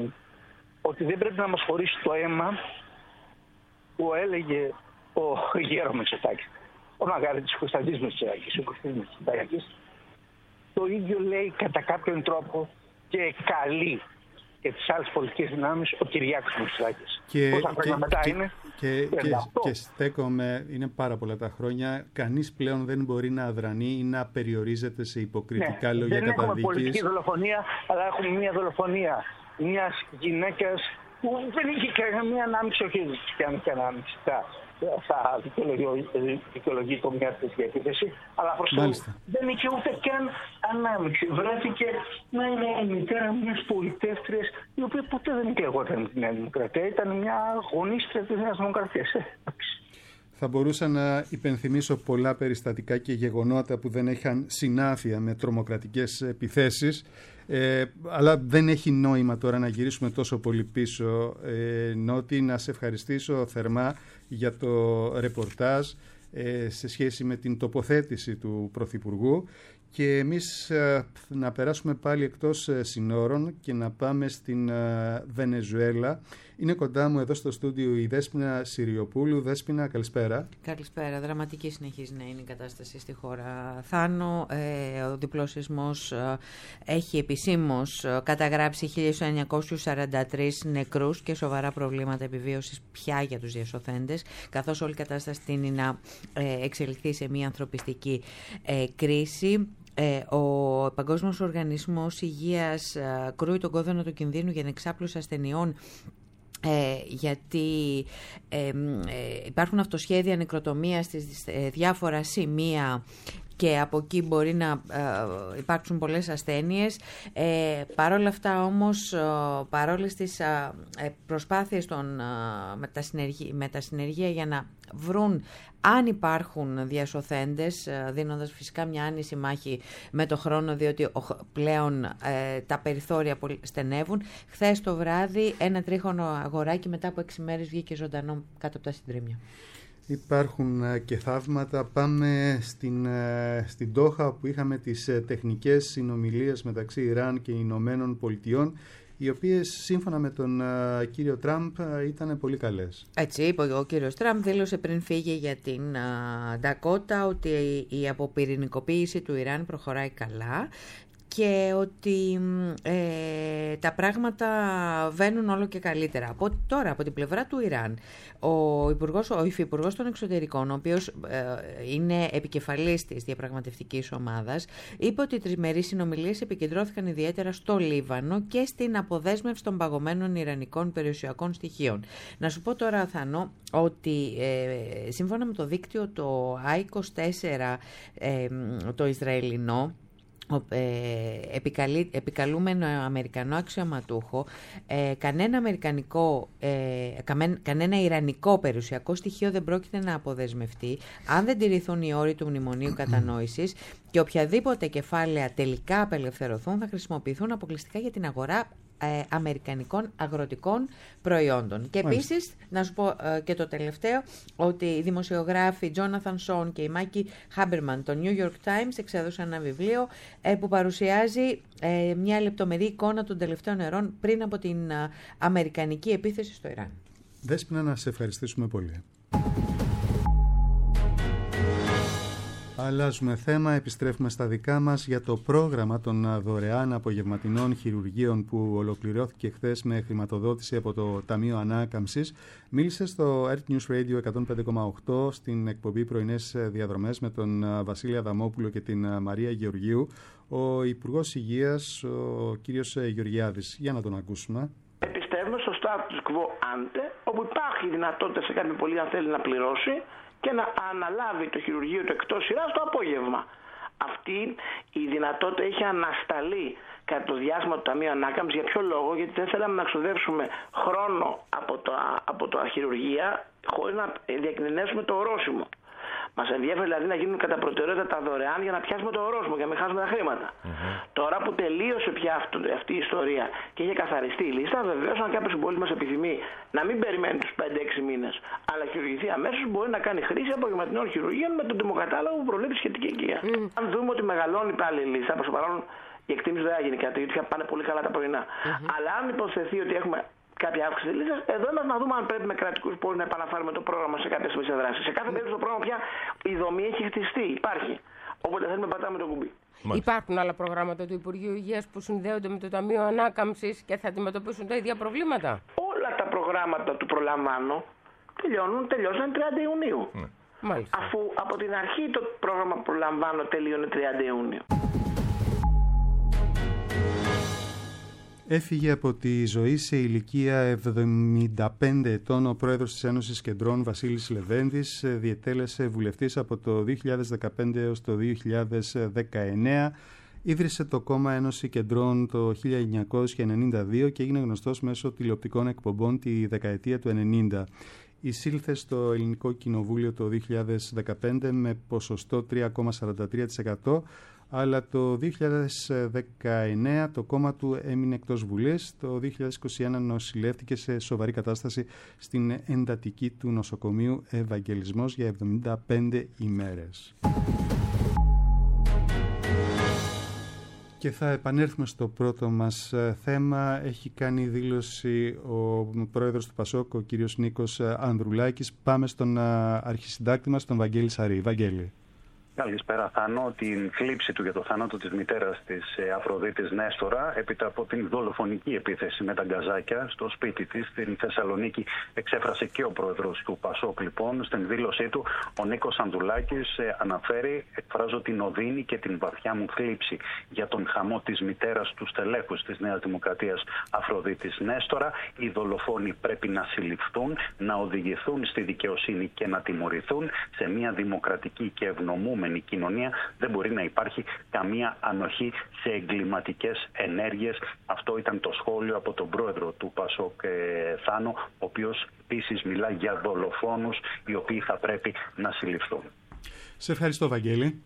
ότι δεν πρέπει να μας χωρίσει το αίμα που έλεγε ο Γέρο Μητσοτάκης, ο Μαγαρίτης Κωνσταντής Μητσοτάκης, ο Κωνσταντής Μητσοτάκης, το ίδιο λέει κατά κάποιον τρόπο και καλεί και τις άλλες πολιτικές δυνάμεις ο Κυριάκος Μητσοτάκης. Και, Πόσα χρόνια μετά και, είναι? Και, και, και στέκομαι, είναι πάρα πολλά τα χρόνια, κανείς πλέον δεν μπορεί να αδρανεί ή να περιορίζεται σε υποκριτικά ναι, λόγια καταδίκης. Δεν καταδίκης. έχουμε πολιτική δολοφονία, αλλά έχουμε μια δολοφονία μιας γυναίκας που δεν είχε καμία ανάμειξη, όχι δεν είχε ανάμειξη. Θα δικαιολογεί το μια τέτοια επίθεση, αλλά προς το δεν είχε ούτε καν ανάμειξη. Βρέθηκε να είναι η μητέρα μιας πολιτεύτριας, η οποία ποτέ δεν εκλεγόταν με τη Νέα Δημοκρατία. Ήταν μια αγωνίστρια της Νέας Δημοκρατίας. Θα μπορούσα να υπενθυμίσω πολλά περιστατικά και γεγονότα που δεν είχαν συνάφεια με τρομοκρατικές επιθέσεις, ε, αλλά δεν έχει νόημα τώρα να γυρίσουμε τόσο πολύ πίσω. Ε, Νότι, να σε ευχαριστήσω θερμά για το ρεπορτάζ ε, σε σχέση με την τοποθέτηση του Πρωθυπουργού, και εμείς ε, να περάσουμε πάλι εκτός ε, συνόρων και να πάμε στην ε, Βενεζουέλα. Είναι κοντά μου εδώ στο στούντιο η Δέσποινα Συριοπούλου. Δέσποινα, καλησπέρα. Καλησπέρα. Δραματική συνεχίζει να είναι η κατάσταση στη χώρα. Θάνο, ε, ο διπλός σεισμός ε, έχει επισήμως ε, καταγράψει χίλια εννιακόσιους σαράντα τρεις νεκρούς και σοβαρά προβλήματα επιβίωσης πια για τους διασωθέντες, καθώς όλη η κατάσταση τείνει να ε, εξελιχθεί σε μια ανθρωπιστική ε, κρίση. Ε, ο Παγκόσμιος Οργανισμός Υγείας ε, κρούει τον κόδωνα του κινδύνου για εξάπλωση ασθενειών, Ε, γιατί ε, ε, υπάρχουν αυτοσχέδια νεκροτομίας στις ε, διάφορα σημεία και από εκεί μπορεί να ε, υπάρξουν πολλές ασθένειες. Ε, παρόλα αυτά όμως, ε, παρόλες τις ε, προσπάθειες των, ε, με, τα συνεργεία, με τα συνεργεία για να βρουν αν υπάρχουν διασωθέντες, ε, δίνοντας φυσικά μια άνηση μάχη με το χρόνο, διότι πλέον ε, τα περιθώρια στενεύουν. Χθες το βράδυ ένα τρίχωνο αγοράκι μετά από έξι μέρες βγήκε ζωντανό κάτω από τα συντρίμμια. Υπάρχουν και θαύματα. Πάμε στην, στην Ντόχα, που είχαμε τις τεχνικές συνομιλίες μεταξύ Ιράν και Ηνωμένων Πολιτειών, οι οποίες σύμφωνα με τον uh, κύριο Τραμπ uh, ήταν πολύ καλές. Έτσι είπε ο κύριος Τραμπ, δήλωσε πριν φύγει για την uh, Ντακότα ότι η αποπυρηνικοποίηση του Ιράν προχωράει καλά και ότι ε, τα πράγματα βαίνουν όλο και καλύτερα. Από, τώρα, από την πλευρά του Ιράν, ο, υπουργός, ο υφυπουργός των εξωτερικών, ο οποίος ε, είναι επικεφαλής της διαπραγματευτικής ομάδας, είπε ότι οι τριμερείς συνομιλίες επικεντρώθηκαν ιδιαίτερα στο Λίβανο και στην αποδέσμευση των παγωμένων ιρανικών περιουσιακών στοιχείων. Να σου πω τώρα, Θανό, ότι ε, σύμφωνα με το δίκτυο το άι είκοσι τέσσερα, ε, το Ισραηλινό, επικαλεί, επικαλούμενο αμερικανό αξιωματούχο, ε, κανένα αμερικανικό, ε, καμέ, κανένα ιρανικό περιουσιακό στοιχείο δεν πρόκειται να αποδεσμευτεί αν δεν τηρηθούν οι όροι του Μνημονίου Κατανόησης, και οποιαδήποτε κεφάλαια τελικά απελευθερωθούν θα χρησιμοποιηθούν αποκλειστικά για την αγορά ε, αμερικανικών αγροτικών προϊόντων. Και επίσης, να σου πω ε, και το τελευταίο, ότι οι δημοσιογράφοι Τζόναθαν Σον και η Μάκη Χάμπερμαν, το New York Times, εξέδωσαν ένα βιβλίο ε, που παρουσιάζει ε, μια λεπτομερή εικόνα των τελευταίων ερών πριν από την ε, αμερικανική επίθεση στο Ιράν. Δέσποινα, να σε ευχαριστήσουμε πολύ. Αλλάζουμε θέμα, επιστρέφουμε στα δικά μας για το πρόγραμμα των δωρεάν απογευματινών χειρουργείων που ολοκληρώθηκε χθες με χρηματοδότηση από το Ταμείο Ανάκαμψης. Μίλησε στο Earth News Radio εκατόν πέντε κόμμα οκτώ στην εκπομπή Πρωινές Διαδρομές με τον Βασίλη Αδαμόπουλο και την Μαρία Γεωργίου ο Υπουργός Υγείας, ο κύριος Γεωργιάδης. Για να τον ακούσουμε. Πιστεύουμε στο status quo ante, όπου υπάρχει δυνατότητα σε κάποιον πολίτη, αν θέλει, να πληρώσει και να αναλάβει το χειρουργείο του εκτός σειράς το απόγευμα. Αυτή η δυνατότητα είχε ανασταλεί κατά το διάστημα του Ταμείου Ανάκαμψης. Για ποιο λόγο? Γιατί δεν θέλαμε να ξοδέψουμε χρόνο από τα, από τα χειρουργεία χωρίς να διακινδυνεύσουμε το ορόσημο. Μας ενδιαφέρει δηλαδή να γίνουν κατά προτεραιότητα τα δωρεάν για να πιάσουμε το ορόσημο, για να μην χάσουμε τα χρήματα. Mm-hmm. Τώρα που τελείωσε πια αυτό, αυτή η ιστορία και είχε καθαριστεί η λίστα, βεβαίως αν κάποιος συμπολίτης μας επιθυμεί να μην περιμένει τους πέντε έξι μήνες, αλλά χειρουργηθεί αμέσως, μπορεί να κάνει χρήση απογευματινών χειρουργείων με τον τιμοκατάλογο που προβλέπει σχετική εγκύα. Mm. Αν δούμε ότι μεγαλώνει πάλι η λίστα, προς το παρόν η εκτίμηση δεν θα γίνει κάτι, γιατί θα πάνε πολύ καλά τα πρωινά. Mm-hmm. Αλλά αν υποθεθεί ότι έχουμε κάποια αύξηση τη λίστα. Εδώ είμαστε να δούμε αν πρέπει με κρατικούς πόρους να επαναφέρουμε το πρόγραμμα σε κάποιες special δράσεις. Σε κάθε περίπτωση το πρόγραμμα πια η δομή έχει χτιστεί, υπάρχει. Όποτε θέλουμε πατάμε το κουμπί. Μάλιστα. Υπάρχουν άλλα προγράμματα του Υπουργείου Υγείας που συνδέονται με το Ταμείο Ανάκαμψης και θα αντιμετωπίσουν τα ίδια προβλήματα? Όλα τα προγράμματα του προλαμβάνω τελειώνουν, τελειώσαν τριάντα Ιουνίου. Mm. Μάλιστα. Αφού από την αρχή το πρόγραμμα προλαμβάνω τελείωνε τριάντα Ιουνίου. Έφυγε από τη ζωή σε ηλικία εβδομήντα πέντε ετών ο πρόεδρος της Ένωσης Κεντρών Βασίλης Λεβέντης. Διετέλεσε βουλευτής από το δύο χιλιάδες δεκαπέντε έως το δύο χιλιάδες δεκαεννέα. Ίδρυσε το κόμμα Ένωση Κεντρών το χίλια εννιακόσια ενενήντα δύο και έγινε γνωστός μέσω τηλεοπτικών εκπομπών τη δεκαετία του ενενήντα. Εισήλθε στο Ελληνικό Κοινοβούλιο το δύο χιλιάδες δεκαπέντε με ποσοστό τρία κόμμα σαράντα τρία τοις εκατό, αλλά το δύο χιλιάδες δεκαεννέα το κόμμα του έμεινε εκτός Βουλής. Το δύο χιλιάδες είκοσι ένα νοσηλεύτηκε σε σοβαρή κατάσταση στην εντατική του νοσοκομείου Ευαγγελισμός για εβδομήντα πέντε ημέρες. Και θα επανέλθουμε στο πρώτο μας θέμα. Έχει κάνει δήλωση ο πρόεδρος του ΠΑΣΟΚ, ο κύριος Νίκος Ανδρουλάκης. Πάμε στον αρχισυντάκτη μας, τον Βαγγέλη Σαρή. Βαγγέλη. Καλησπέρα, Θάνο. Την θλίψη του για το θάνατο της μητέρας της Αφροδίτης Νέστορα έπειτα από την δολοφονική επίθεση με τα γκαζάκια στο σπίτι της στην Θεσσαλονίκη εξέφρασε και ο πρόεδρος του ΠΑΣΟΚ. Λοιπόν, στην δήλωσή του ο Νίκος Ανδρουλάκης αναφέρει: εκφράζω την οδύνη και την βαθιά μου θλίψη για τον χαμό της μητέρας του στελέχους της Νέας Δημοκρατίας Αφροδίτης Νέστορα. Οι δολοφόνοι πρέπει να συλληφθούν, να οδηγηθούν στη δικαιοσύνη και να τιμωρηθούν. Σε μια δημοκρατική και ευνομούμενη κοινωνία δεν μπορεί να υπάρχει καμία ανοχή σε εγκληματικές ενέργειες. Αυτό ήταν το σχόλιο από τον πρόεδρο του ΠΑΣΟΚ, Θάνο, ο οποίος επίσης μιλά για δολοφόνους οι οποίοι θα πρέπει να συλληφθούν. Σε ευχαριστώ, Βαγγέλη.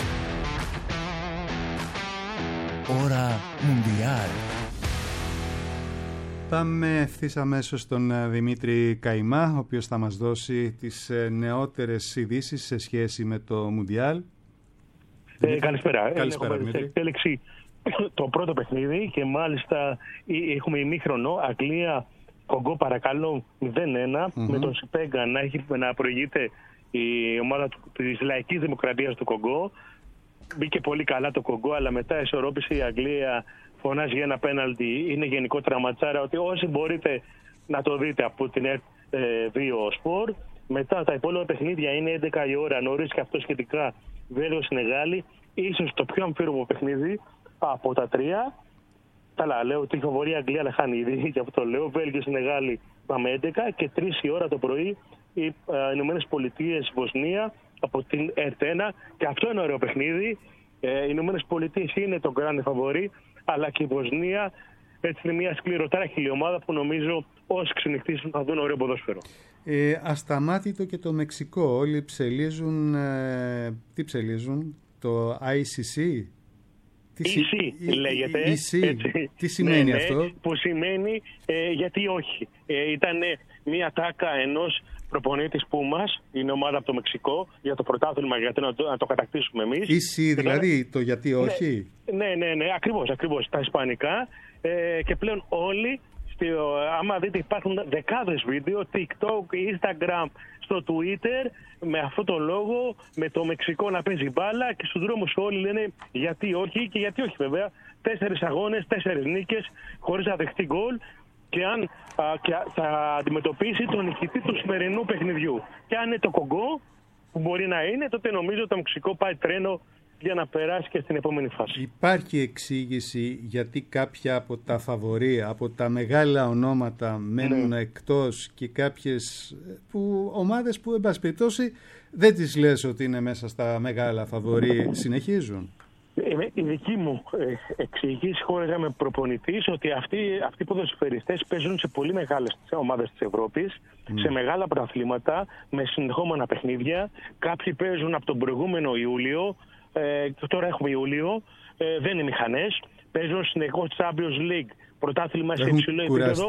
Ώρα Μουντιάλ. Πάμε ευθύς αμέσως στον Δημήτρη Καϊμά, ο οποίος θα μας δώσει τις νεότερες ειδήσεις σε σχέση με το Μουντιάλ. Ε, καλησπέρα. Καλησπέρα, Έχουμε σε εξέλιξη το πρώτο παιχνίδι και μάλιστα έχουμε ημίχρονο. Αγγλία, Κογκό, παρακαλώ, μηδέν ένα, mm-hmm. με τον Σιπέγκα να, έχει, να προηγείται η ομάδα της Λαϊκής Δημοκρατίας του Κογκό. Μπήκε πολύ καλά το Κογκό, αλλά μετά ισορρόπησε η Αγγλία. Φωνάζει για ένα πέναλτι, είναι γενικό τραματσάρα, ότι όσοι μπορείτε να το δείτε από την δύο Σπορ. Μετά τα υπόλοιπα παιχνίδια είναι έντεκα η ώρα, νωρίς και αυτό σχετικά. Βέλγιο-Σενεγάλη, ίσως το πιο αμφίροπο παιχνίδι από τα τρία. Καλά, λέω ότι η φαβορία Αγγλία, αλλά χάνει ήδη, γι' αυτό το λέω. Βέλγιο-Σενεγάλη πάμε έντεκα και τρεις η ώρα το πρωί οι Ηνωμένες Πολιτείες Βοσνία από την ΕΡΤ ένα. Και αυτό είναι ωραίο παιχνίδι. Οι Ηνωμένες Πολιτείες είναι το grand φαβορί, αλλά και η Βοσνία έτσι είναι μια σκληροτράχηλη ομάδα που νομίζω όσοι ξενυχτήσουν θα δουν ωραίο ποδόσφαιρο. Ε, ασταμάτητο και το Μεξικό. Όλοι ψελίζουν. Ε, τι ψελίζουν, το άι σι σι. Τι σι σι λέγεται. Έτσι. Τι σημαίνει ναι, αυτό? Ναι, που σημαίνει ε, γιατί όχι. Ε, ήταν μια τάκα ενός προπονήτη Πούμας, είναι ομάδα από το Μεξικό, για το πρωτάθλημα, γιατί να το, να το κατακτήσουμε εμείς. Ίση δηλαδή, το γιατί όχι. Ναι, ναι, ναι, ναι, ακριβώς, ακριβώς, τα ισπανικά. Ε, και πλέον όλοι, στη, άμα δείτε υπάρχουν δεκάδες βίντεο, TikTok, Instagram, στο Twitter, με αυτό το λόγο, με το Μεξικό να παίζει μπάλα και στους δρόμους όλοι λένε γιατί όχι και γιατί όχι βέβαια. Τέσσερις αγώνες, τέσσερις νίκες, χωρίς να δεχτεί γκολ. Και αν α, και θα αντιμετωπίσει τον νικητή του σημερινού παιχνιδιού. Και αν είναι το Κογκό, που μπορεί να είναι, τότε νομίζω το Μεξικό πάει τρένο για να περάσει και στην επόμενη φάση. Υπάρχει εξήγηση γιατί κάποια από τα φαβορί, από τα μεγάλα ονόματα μένουν ναι. εκτός και κάποιες που, ομάδες που εν πάση περιπτώσει δεν τις λες ότι είναι μέσα στα μεγάλα φαβορί συνεχίζουν? Η δική μου εξήγηση, χώρια με προπονητής, ότι αυτοί, αυτοί οι ποδοσφαιριστές παίζουν σε πολύ μεγάλες ομάδες της Ευρώπης, mm. σε μεγάλα πρωταθλήματα, με συνεχόμενα παιχνίδια. Κάποιοι παίζουν από τον προηγούμενο Ιούλιο, ε, τώρα έχουμε Ιούλιο, ε, δεν είναι μηχανές. Παίζουν συνεχώς Champions League, πρωτάθλημα σε υψηλό επίπεδο.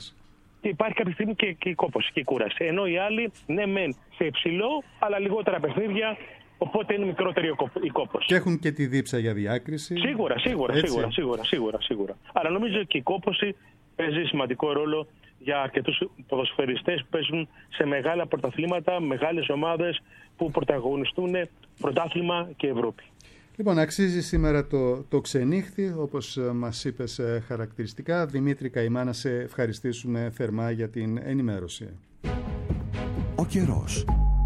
Και υπάρχει κάποια στιγμή και, και η κόπωση και η κούραση. Ενώ οι άλλοι, ναι, μεν σε υψηλό, αλλά λιγότερα παιχνίδια. Οπότε είναι μικρότερη η κόπωση. Και έχουν και τη δίψα για διάκριση. Σίγουρα, σίγουρα, σίγουρα, σίγουρα, σίγουρα, σίγουρα. Αλλά νομίζω και η κόπωση παίζει σημαντικό ρόλο για αρκετούς ποδοσφαιριστές που παίζουν σε μεγάλα πρωταθλήματα, μεγάλες ομάδες που πρωταγωνιστούν πρωτάθλημα και Ευρώπη. Λοιπόν, αξίζει σήμερα το, το ξενύχτη, όπως μας είπες χαρακτηριστικά. Δημήτρη Καημά, να σε ευχαριστήσουμε θερμά για την ενημέρωση. Ο καιρός.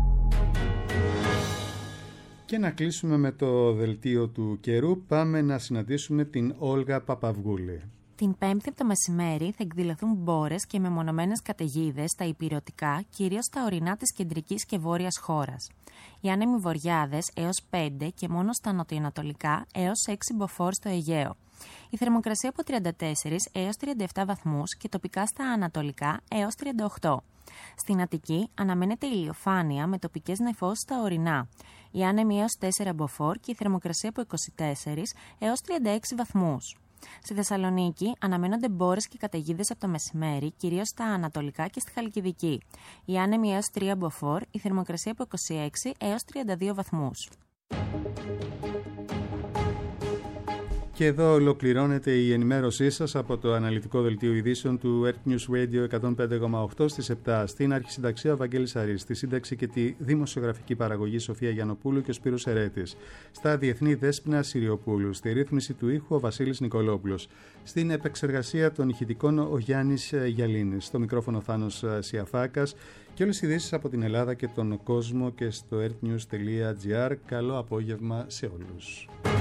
Και να κλείσουμε με το δελτίο του καιρού. Πάμε να συναντήσουμε την Όλγα Παπαυγούλη. Την Πέμπτη από το μεσημέρι θα εκδηλωθούν μπόρες και μεμονωμένες καταιγίδες στα ηπειρωτικά, κυρίως στα ορεινά της κεντρικής και βόρειας χώρας. Οι άνεμοι βορειάδες έως πέντε και μόνο στα νοτιοανατολικά έως έξι μποφόρ στο Αιγαίο. Η θερμοκρασία από τριάντα τέσσερα έως τριάντα επτά βαθμούς και τοπικά στα ανατολικά έως τριάντα οκτώ. Στην Αττική αναμένεται ηλιοφάνεια με τοπικές νεφώσεις στα ορεινά. Οι άνεμοι έως τέσσερα μποφόρ και η θερμοκρασία από είκοσι τέσσερα έως τριάντα έξι βαθμούς. Στη Θεσσαλονίκη αναμένονται μπόρες και καταιγίδες από το μεσημέρι, κυρίως στα ανατολικά και στη Χαλκιδική. Οι άνεμοι έως τρία μποφόρ, η θερμοκρασία από είκοσι έξι έως τριάντα δύο βαθμούς. Και εδώ ολοκληρώνεται η ενημέρωσή σας από το αναλυτικό δελτίο ειδήσεων του Earth News Radio εκατόν πέντε κόμμα οκτώ στις επτά. Στην αρχισυνταξία ο Βαγγέλης Αρής, στη σύνταξη και τη δημοσιογραφική παραγωγή Σοφία Γιαννοπούλου και ο Σπύρος Ερέτης. Στα διεθνή Δέσποινα Συριοπούλου, στη ρύθμιση του ήχου ο Βασίλης Νικολόπουλος. Στην επεξεργασία των ηχητικών ο Γιάννης Γιαλίνης. Στο μικρόφωνο Θάνος Σιαφάκας και όλες οι ειδήσεις από την Ελλάδα και τον κόσμο και στο earthnews τελεία gr. Καλό απόγευμα σε όλους.